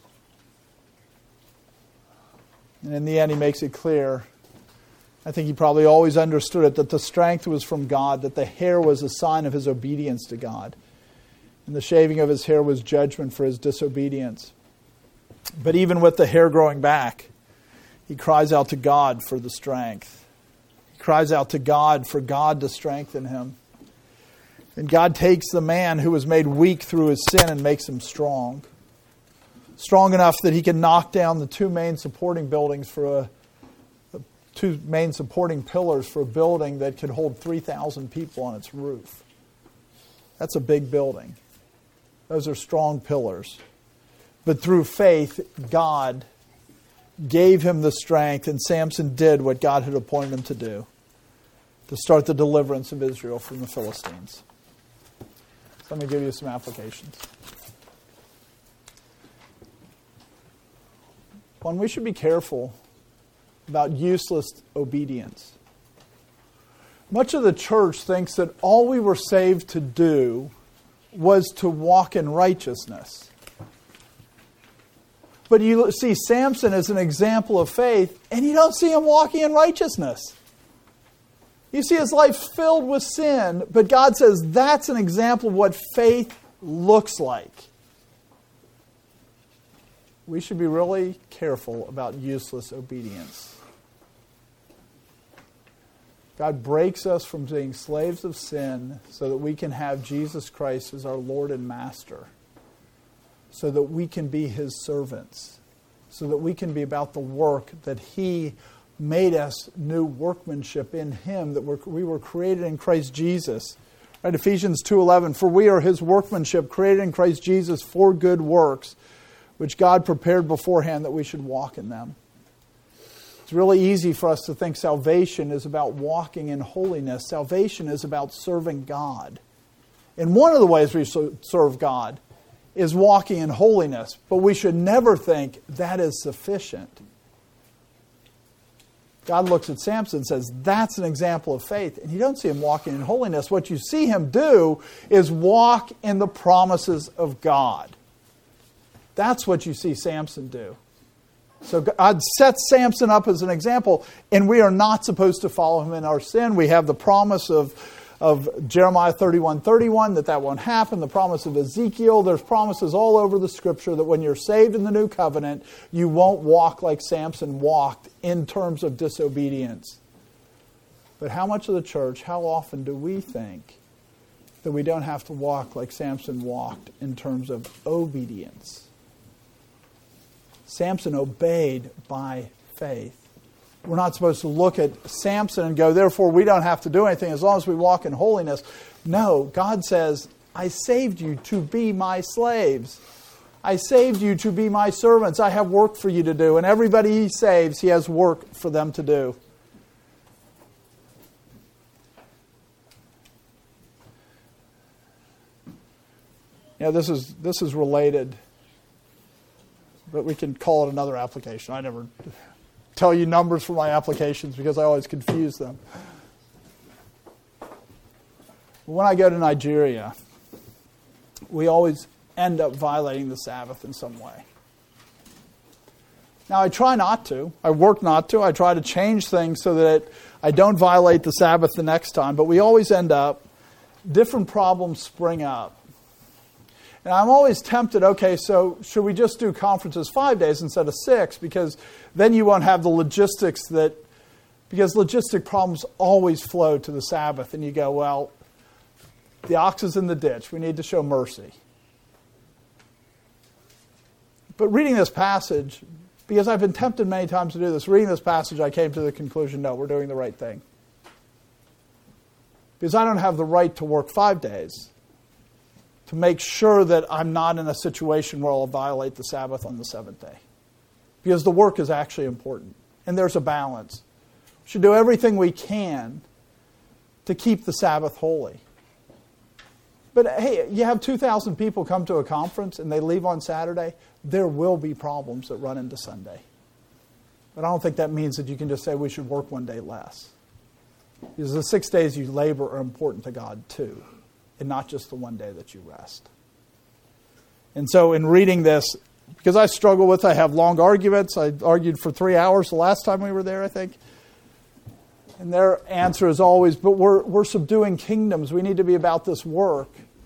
And in the end, he makes it clear, I think he probably always understood it, that the strength was from God, that the hair was a sign of his obedience to God. And the shaving of his hair was judgment for his disobedience. But even with the hair growing back, he cries out to God for the strength. He cries out to God for God to strengthen him. And God takes the man who was made weak through his sin and makes him strong. Strong enough that he can knock down the two main supporting buildings for a, the two main supporting pillars for a building that could hold three thousand people on its roof. That's a big building. Those are strong pillars. But through faith, God gave him the strength, and Samson did what God had appointed him to do, to start the deliverance of Israel from the Philistines. So let me give you some applications. One, we should be careful about useless obedience. Much of the church thinks that all we were saved to do was to walk in righteousness. But you see Samson as an example of faith, and you don't see him walking in righteousness. You see his life filled with sin, but God says that's an example of what faith looks like. We should be really careful about useless obedience. God breaks us from being slaves of sin so that we can have Jesus Christ as our Lord and Master, so that we can be his servants, so that we can be about the work that he made us, new workmanship in him, that we're, we were created in Christ Jesus. Right, Ephesians two eleven, "For we are his workmanship, created in Christ Jesus for good works, which God prepared beforehand that we should walk in them." It's really easy for us to think salvation is about walking in holiness. Salvation is about serving God. And one of the ways we serve God is walking in holiness. But we should never think that is sufficient. God looks at Samson and says, that's an example of faith. And you don't see him walking in holiness. What you see him do is walk in the promises of God. That's what you see Samson do. So God sets Samson up as an example, and we are not supposed to follow him in our sin. We have the promise of, of Jeremiah thirty-one thirty-one that that won't happen, the promise of Ezekiel. There's promises all over the Scripture that when you're saved in the new covenant, you won't walk like Samson walked in terms of disobedience. But how much of the church, how often do we think that we don't have to walk like Samson walked in terms of obedience? Samson obeyed by faith. We're not supposed to look at Samson and go, therefore we don't have to do anything as long as we walk in holiness. No, God says, I saved you to be my slaves. I saved you to be my servants. I have work for you to do. And everybody he saves, he has work for them to do. Yeah, this is this is related, but we can call it another application. I never tell you numbers for my applications because I always confuse them. When I go to Nigeria, we always end up violating the Sabbath in some way. Now, I try not to. I work not to. I try to change things so that I don't violate the Sabbath the next time, but we always end up, different problems spring up. And I'm always tempted, okay, so should we just do conferences five days instead of six? Because then you won't have the logistics that, because logistic problems always flow to the Sabbath. And you go, well, the ox is in the ditch. We need to show mercy. But reading this passage, because I've been tempted many times to do this, reading this passage, I came to the conclusion, no, we're doing the right thing. Because I don't have the right to work five days. To make sure that I'm not in a situation where I'll violate the Sabbath on the seventh day. Because the work is actually important. And there's a balance. We should do everything we can to keep the Sabbath holy. But hey, you have two thousand people come to a conference and they leave on Saturday, there will be problems that run into Sunday. But I don't think that means that you can just say we should work one day less. Because the six days you labor are important to God too. And not just the one day that you rest. And so in reading this, because I struggle with, I have long arguments. I argued for three hours the last time we were there, I think. And their answer is always, but we're we're subduing kingdoms. We need to be about this work.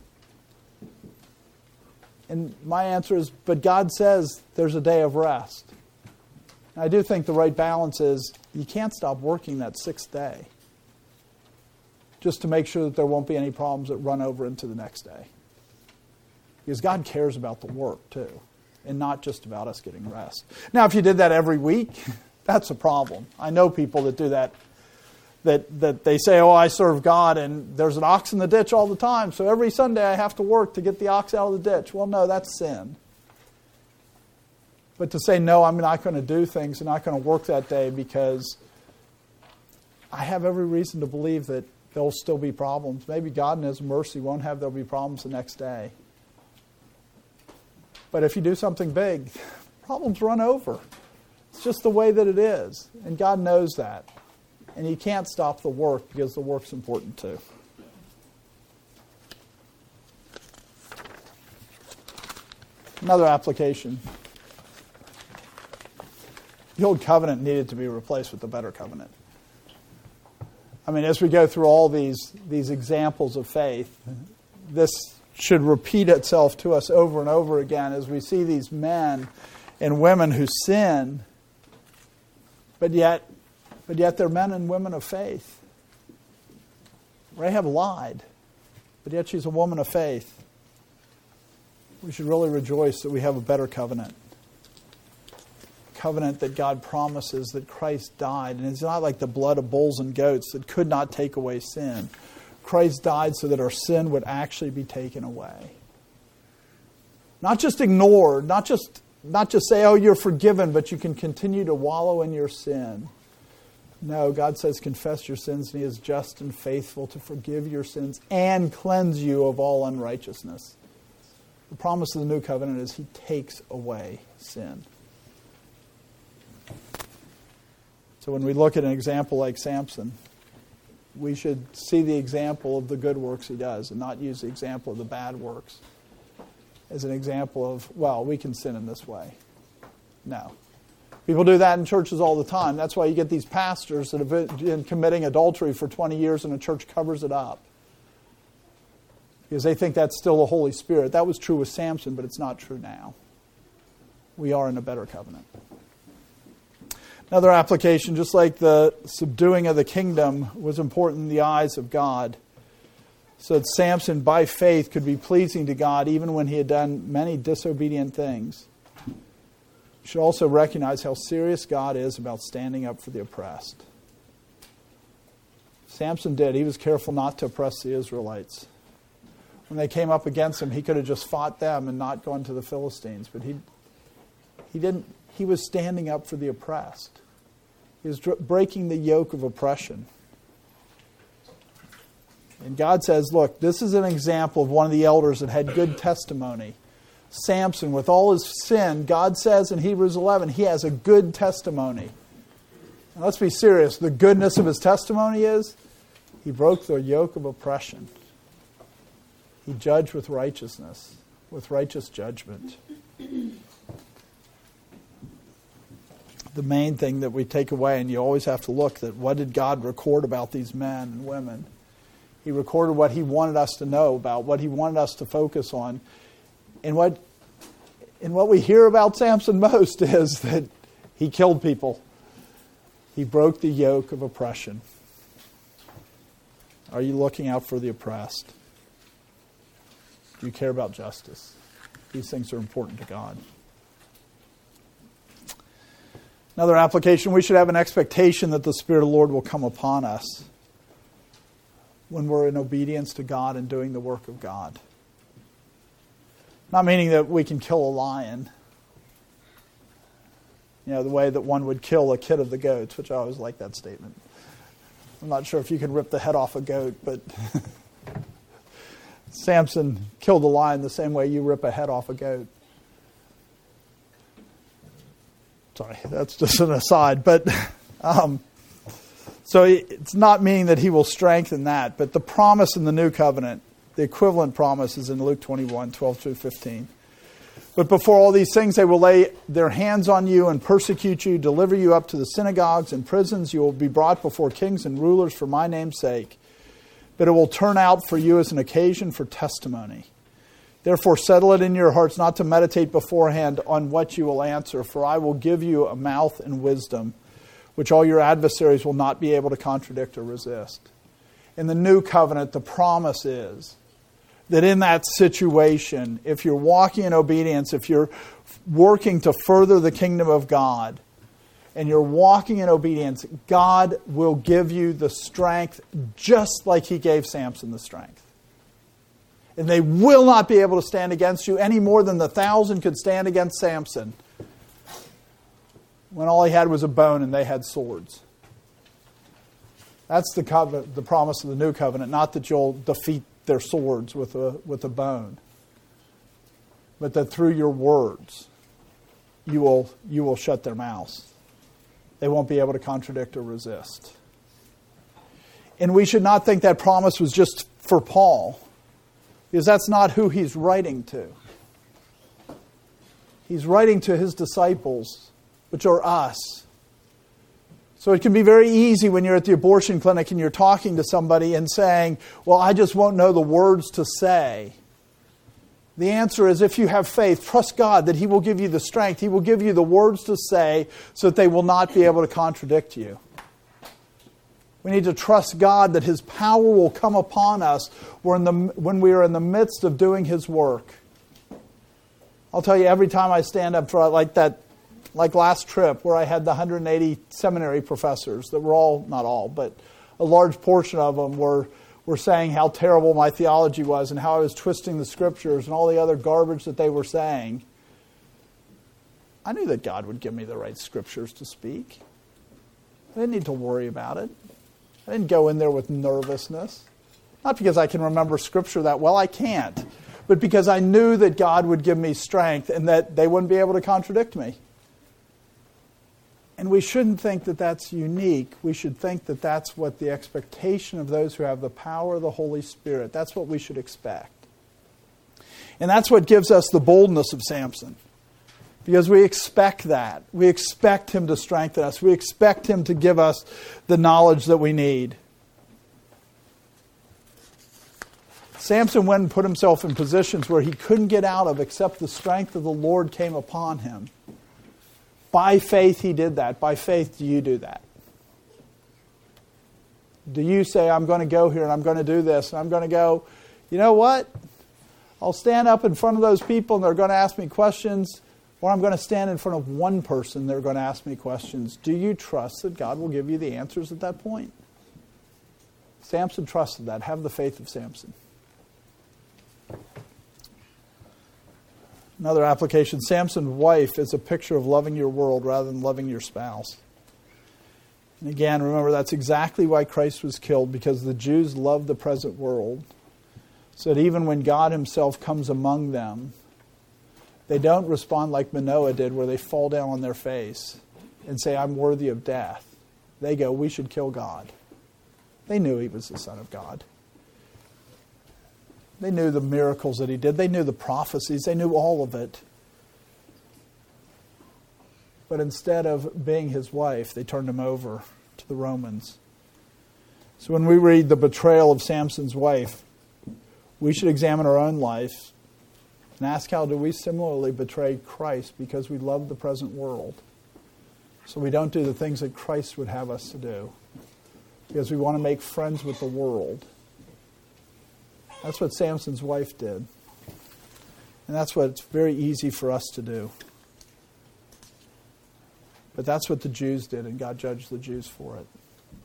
And my answer is, but God says there's a day of rest. And I do think the right balance is you can't stop working that sixth day. Just to make sure that there won't be any problems that run over into the next day. Because God cares about the work too, and not just about us getting rest. Now, if you did that every week, that's a problem. I know people that do that, that, that they say, oh, I serve God, and there's an ox in the ditch all the time, so every Sunday I have to work to get the ox out of the ditch. Well, no, that's sin. But to say, no, I'm not going to do things, I'm not going to work that day because I have every reason to believe that there'll still be problems. Maybe God in His mercy won't have there'll be problems the next day. But if you do something big, problems run over. It's just the way that it is. And God knows that. And He can't stop the work because the work's important too. Another application. The old covenant needed to be replaced with the better covenant. I mean, as we go through all these, these examples of faith, this should repeat itself to us over and over again as we see these men and women who sin, but yet, but yet they're men and women of faith. Rahab lied, but yet she's a woman of faith. We should really rejoice that we have a better covenant. Covenant that God promises that Christ died. And it's not like the blood of bulls and goats that could not take away sin. Christ died so that our sin would actually be taken away. Not just ignored, not just, not just say, oh, you're forgiven, but you can continue to wallow in your sin. No, God says, confess your sins, and He is just and faithful to forgive your sins and cleanse you of all unrighteousness. The promise of the new covenant is He takes away sin. So when we look at an example like Samson, we should see the example of the good works he does and not use the example of the bad works as an example of, well, we can sin in this way. No. People do that in churches all the time. That's why you get these pastors that have been committing adultery for twenty years and the church covers it up. Because they think that's still the Holy Spirit. That was true with Samson, but it's not true now. We are in a better covenant. Another application, just like the subduing of the kingdom was important in the eyes of God, so that Samson, by faith, could be pleasing to God even when he had done many disobedient things. You should also recognize how serious God is about standing up for the oppressed. Samson did. He was careful not to oppress the Israelites. When they came up against him, he could have just fought them and not gone to the Philistines. But he, he didn't. He was standing up for the oppressed. He was breaking the yoke of oppression. And God says, look, this is an example of one of the elders that had good testimony. Samson, with all his sin, God says in Hebrews eleven, he has a good testimony. And let's be serious. The goodness of his testimony is he broke the yoke of oppression. He judged with righteousness, with righteous judgment. The main thing that we take away, and you always have to look at what did God record about these men and women? He recorded what he wanted us to know about, what he wanted us to focus on. And what, and what we hear about Samson most is that he killed people. He broke the yoke of oppression. Are you looking out for the oppressed? Do you care about justice? These things are important to God. Another application, we should have an expectation that the Spirit of the Lord will come upon us when we're in obedience to God and doing the work of God. Not meaning that we can kill a lion. You know, the way that one would kill a kid of the goats, which I always like that statement. I'm not sure if you can rip the head off a goat, but Samson killed a lion the same way you rip a head off a goat. Sorry, that's just an aside. But um, so it's not meaning that he will strengthen that. But the promise in the new covenant, the equivalent promise is in Luke twenty-one, twelve through fifteen. But before all these things, they will lay their hands on you and persecute you, deliver you up to the synagogues and prisons. You will be brought before kings and rulers for my name's sake. But it will turn out for you as an occasion for testimony. Therefore, settle it in your hearts not to meditate beforehand on what you will answer, for I will give you a mouth and wisdom, which all your adversaries will not be able to contradict or resist. In the new covenant, the promise is that in that situation, if you're walking in obedience, if you're working to further the kingdom of God, and you're walking in obedience, God will give you the strength just like he gave Samson the strength. And they will not be able to stand against you any more than the thousand could stand against Samson when all he had was a bone and they had swords. That's the covenant, the promise of the new covenant, not that you'll defeat their swords with a, with a bone, but that through your words you will, you will shut their mouths. They won't be able to contradict or resist. And we should not think that promise was just for Paul, because that's not who he's writing to. He's writing to his disciples, which are us. So it can be very easy when you're at the abortion clinic and you're talking to somebody and saying, well, I just won't know the words to say. The answer is, if you have faith, trust God that he will give you the strength. He will give you the words to say so that they will not be able to contradict you. We need to trust God that his power will come upon us when, the, when we are in the midst of doing his work. I'll tell you, every time I stand up for like that, like last trip where I had the one hundred eighty seminary professors that were all, not all, but a large portion of them were, were saying how terrible my theology was and how I was twisting the scriptures and all the other garbage that they were saying. I knew that God would give me the right scriptures to speak. I didn't need to worry about it. I didn't go in there with nervousness. Not because I can remember Scripture that well, I can't. But because I knew that God would give me strength and that they wouldn't be able to contradict me. And we shouldn't think that that's unique. We should think that that's what the expectation of those who have the power of the Holy Spirit, that's what we should expect. And that's what gives us the boldness of Samson. Because we expect that. We expect him to strengthen us. We expect him to give us the knowledge that we need. Samson went and put himself in positions where he couldn't get out of except the strength of the Lord came upon him. By faith he did that. By faith do you do that? Do you say, I'm going to go here and I'm going to do this and I'm going to go, you know what? I'll stand up in front of those people and they're going to ask me questions, or I'm going to stand in front of one person and they're going to ask me questions. Do you trust that God will give you the answers at that point? Samson trusted that. Have the faith of Samson. Another application, Samson's wife is a picture of loving your world rather than loving your spouse. And again, remember, that's exactly why Christ was killed, because the Jews love the present world. So that even when God himself comes among them, they don't respond like Manoah did, where they fall down on their face and say, I'm worthy of death. They go, we should kill God. They knew he was the Son of God. They knew the miracles that he did. They knew the prophecies. They knew all of it. But instead of being his wife, they turned him over to the Romans. So when we read the betrayal of Samson's wife, we should examine our own life and ask, how do we similarly betray Christ because we love the present world? So we don't do the things that Christ would have us to do because we want to make friends with the world. That's what Samson's wife did. And that's what it's very easy for us to do. But that's what the Jews did, and God judged the Jews for it.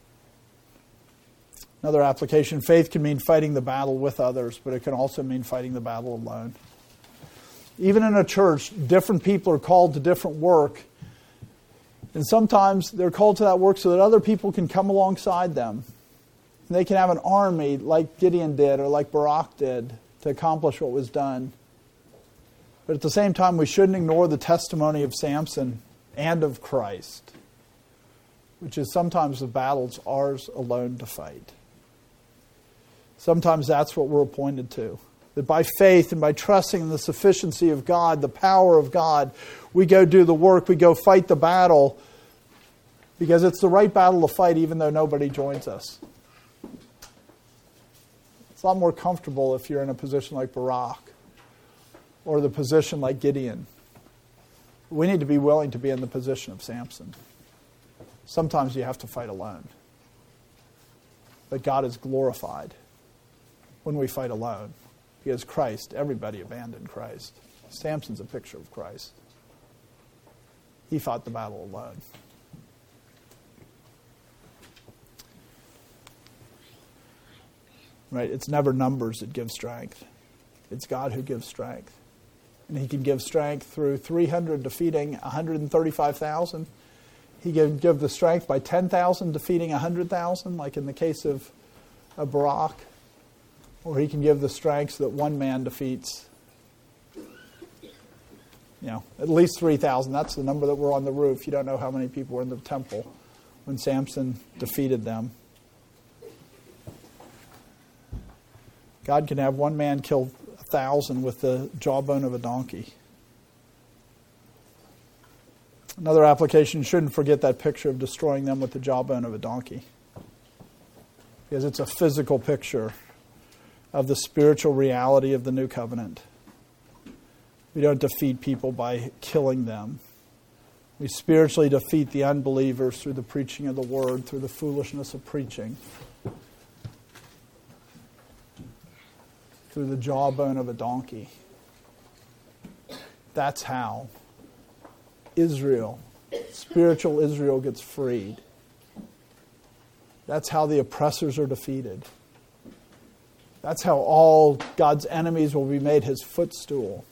Another application, faith can mean fighting the battle with others, but it can also mean fighting the battle alone. Even in a church, different people are called to different work. And sometimes they're called to that work so that other people can come alongside them. And they can have an army like Gideon did or like Barak did to accomplish what was done. But at the same time, we shouldn't ignore the testimony of Samson and of Christ, which is sometimes the battle's ours alone to fight. Sometimes that's what we're appointed to. That by faith and by trusting in the sufficiency of God, the power of God, we go do the work, we go fight the battle, because it's the right battle to fight even though nobody joins us. It's a lot more comfortable if you're in a position like Barak or the position like Gideon. We need to be willing to be in the position of Samson. Sometimes you have to fight alone. But God is glorified when we fight alone. Because Christ, everybody abandoned Christ. Samson's a picture of Christ. He fought the battle alone. Right? It's never numbers that give strength. It's God who gives strength. And he can give strength through three hundred defeating one hundred thirty-five thousand. He can give the strength by ten thousand defeating one hundred thousand, like in the case of, of Barak. Or he can give the strength so that one man defeats, you know, at least three thousand. That's the number that were on the roof. You don't know how many people were in the temple when Samson defeated them. God can have one man kill a thousand with the jawbone of a donkey. Another application, shouldn't forget that picture of destroying them with the jawbone of a donkey. Because it's a physical picture of the spiritual reality of the new covenant. We don't defeat people by killing them. We spiritually defeat the unbelievers through the preaching of the word, through the foolishness of preaching, through the jawbone of a donkey. That's how Israel, spiritual Israel, gets freed. That's how the oppressors are defeated. That's how all God's enemies will be made his footstool.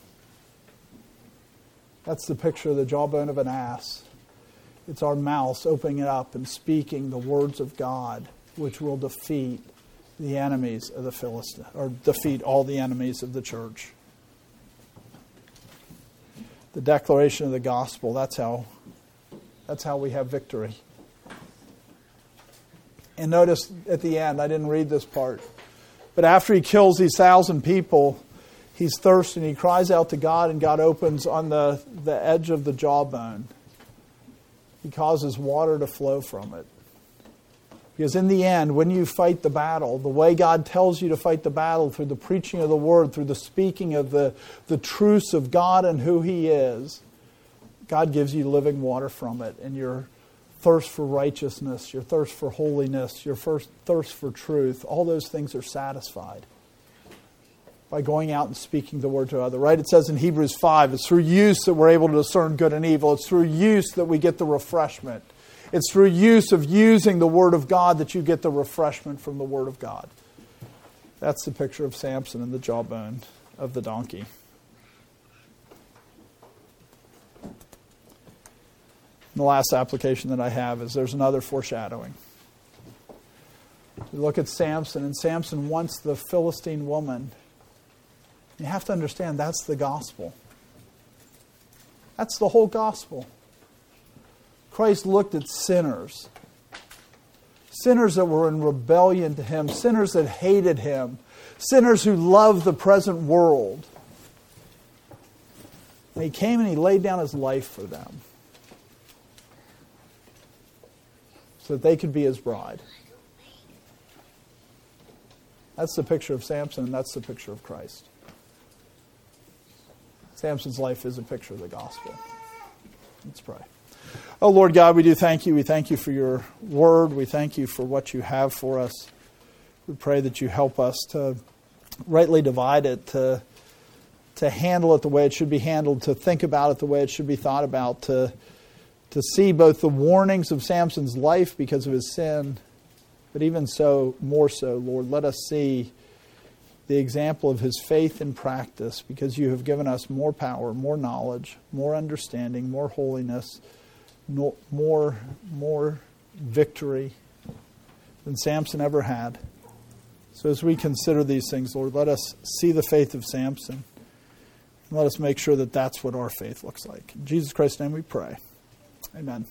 That's the picture of the jawbone of an ass. It's our mouths opening it up and speaking the words of God, which will defeat the enemies of the Philistines, or defeat all the enemies of the church. The declaration of the gospel, that's how, that's how we have victory. And notice at the end, I didn't read this part, but after he kills these thousand people, He's thirsty and he cries out to God, and God opens on the, the edge of the jawbone. He causes water to flow from it. Because in the end, when you fight the battle, the way God tells you to fight the battle, through the preaching of the Word, through the speaking of the, the truths of God and who He is, God gives you living water from it. And your thirst for righteousness, your thirst for holiness, your first thirst for truth, all those things are satisfied by going out and speaking the Word to others. Right? It says in Hebrews five, it's through use that we're able to discern good and evil. It's through use that we get the refreshment. It's through use of using the Word of God that you get the refreshment from the Word of God. That's the picture of Samson and the jawbone of the donkey. And the last application that I have is there's another foreshadowing. You look at Samson, and Samson wants the Philistine woman. You have to understand that's the gospel. That's the whole gospel. Christ looked at sinners. Sinners that were in rebellion to Him. Sinners that hated Him. Sinners who loved the present world. And He came and He laid down His life for them, so that they could be His bride. That's the picture of Samson, and that's the picture of Christ. Samson's life is a picture of the gospel. Let's pray. Oh, Lord God, we do thank You. We thank You for Your Word. We thank You for what You have for us. We pray that You help us to rightly divide it, to, to handle it the way it should be handled, to think about it the way it should be thought about, to, to see both the warnings of Samson's life because of his sin, but even so, more so, Lord, let us see the example of his faith in practice, because You have given us more power, more knowledge, more understanding, more holiness, no, more, more victory than Samson ever had. So as we consider these things, Lord, let us see the faith of Samson. And let us make sure that that's what our faith looks like. In Jesus Christ's name we pray. Amen.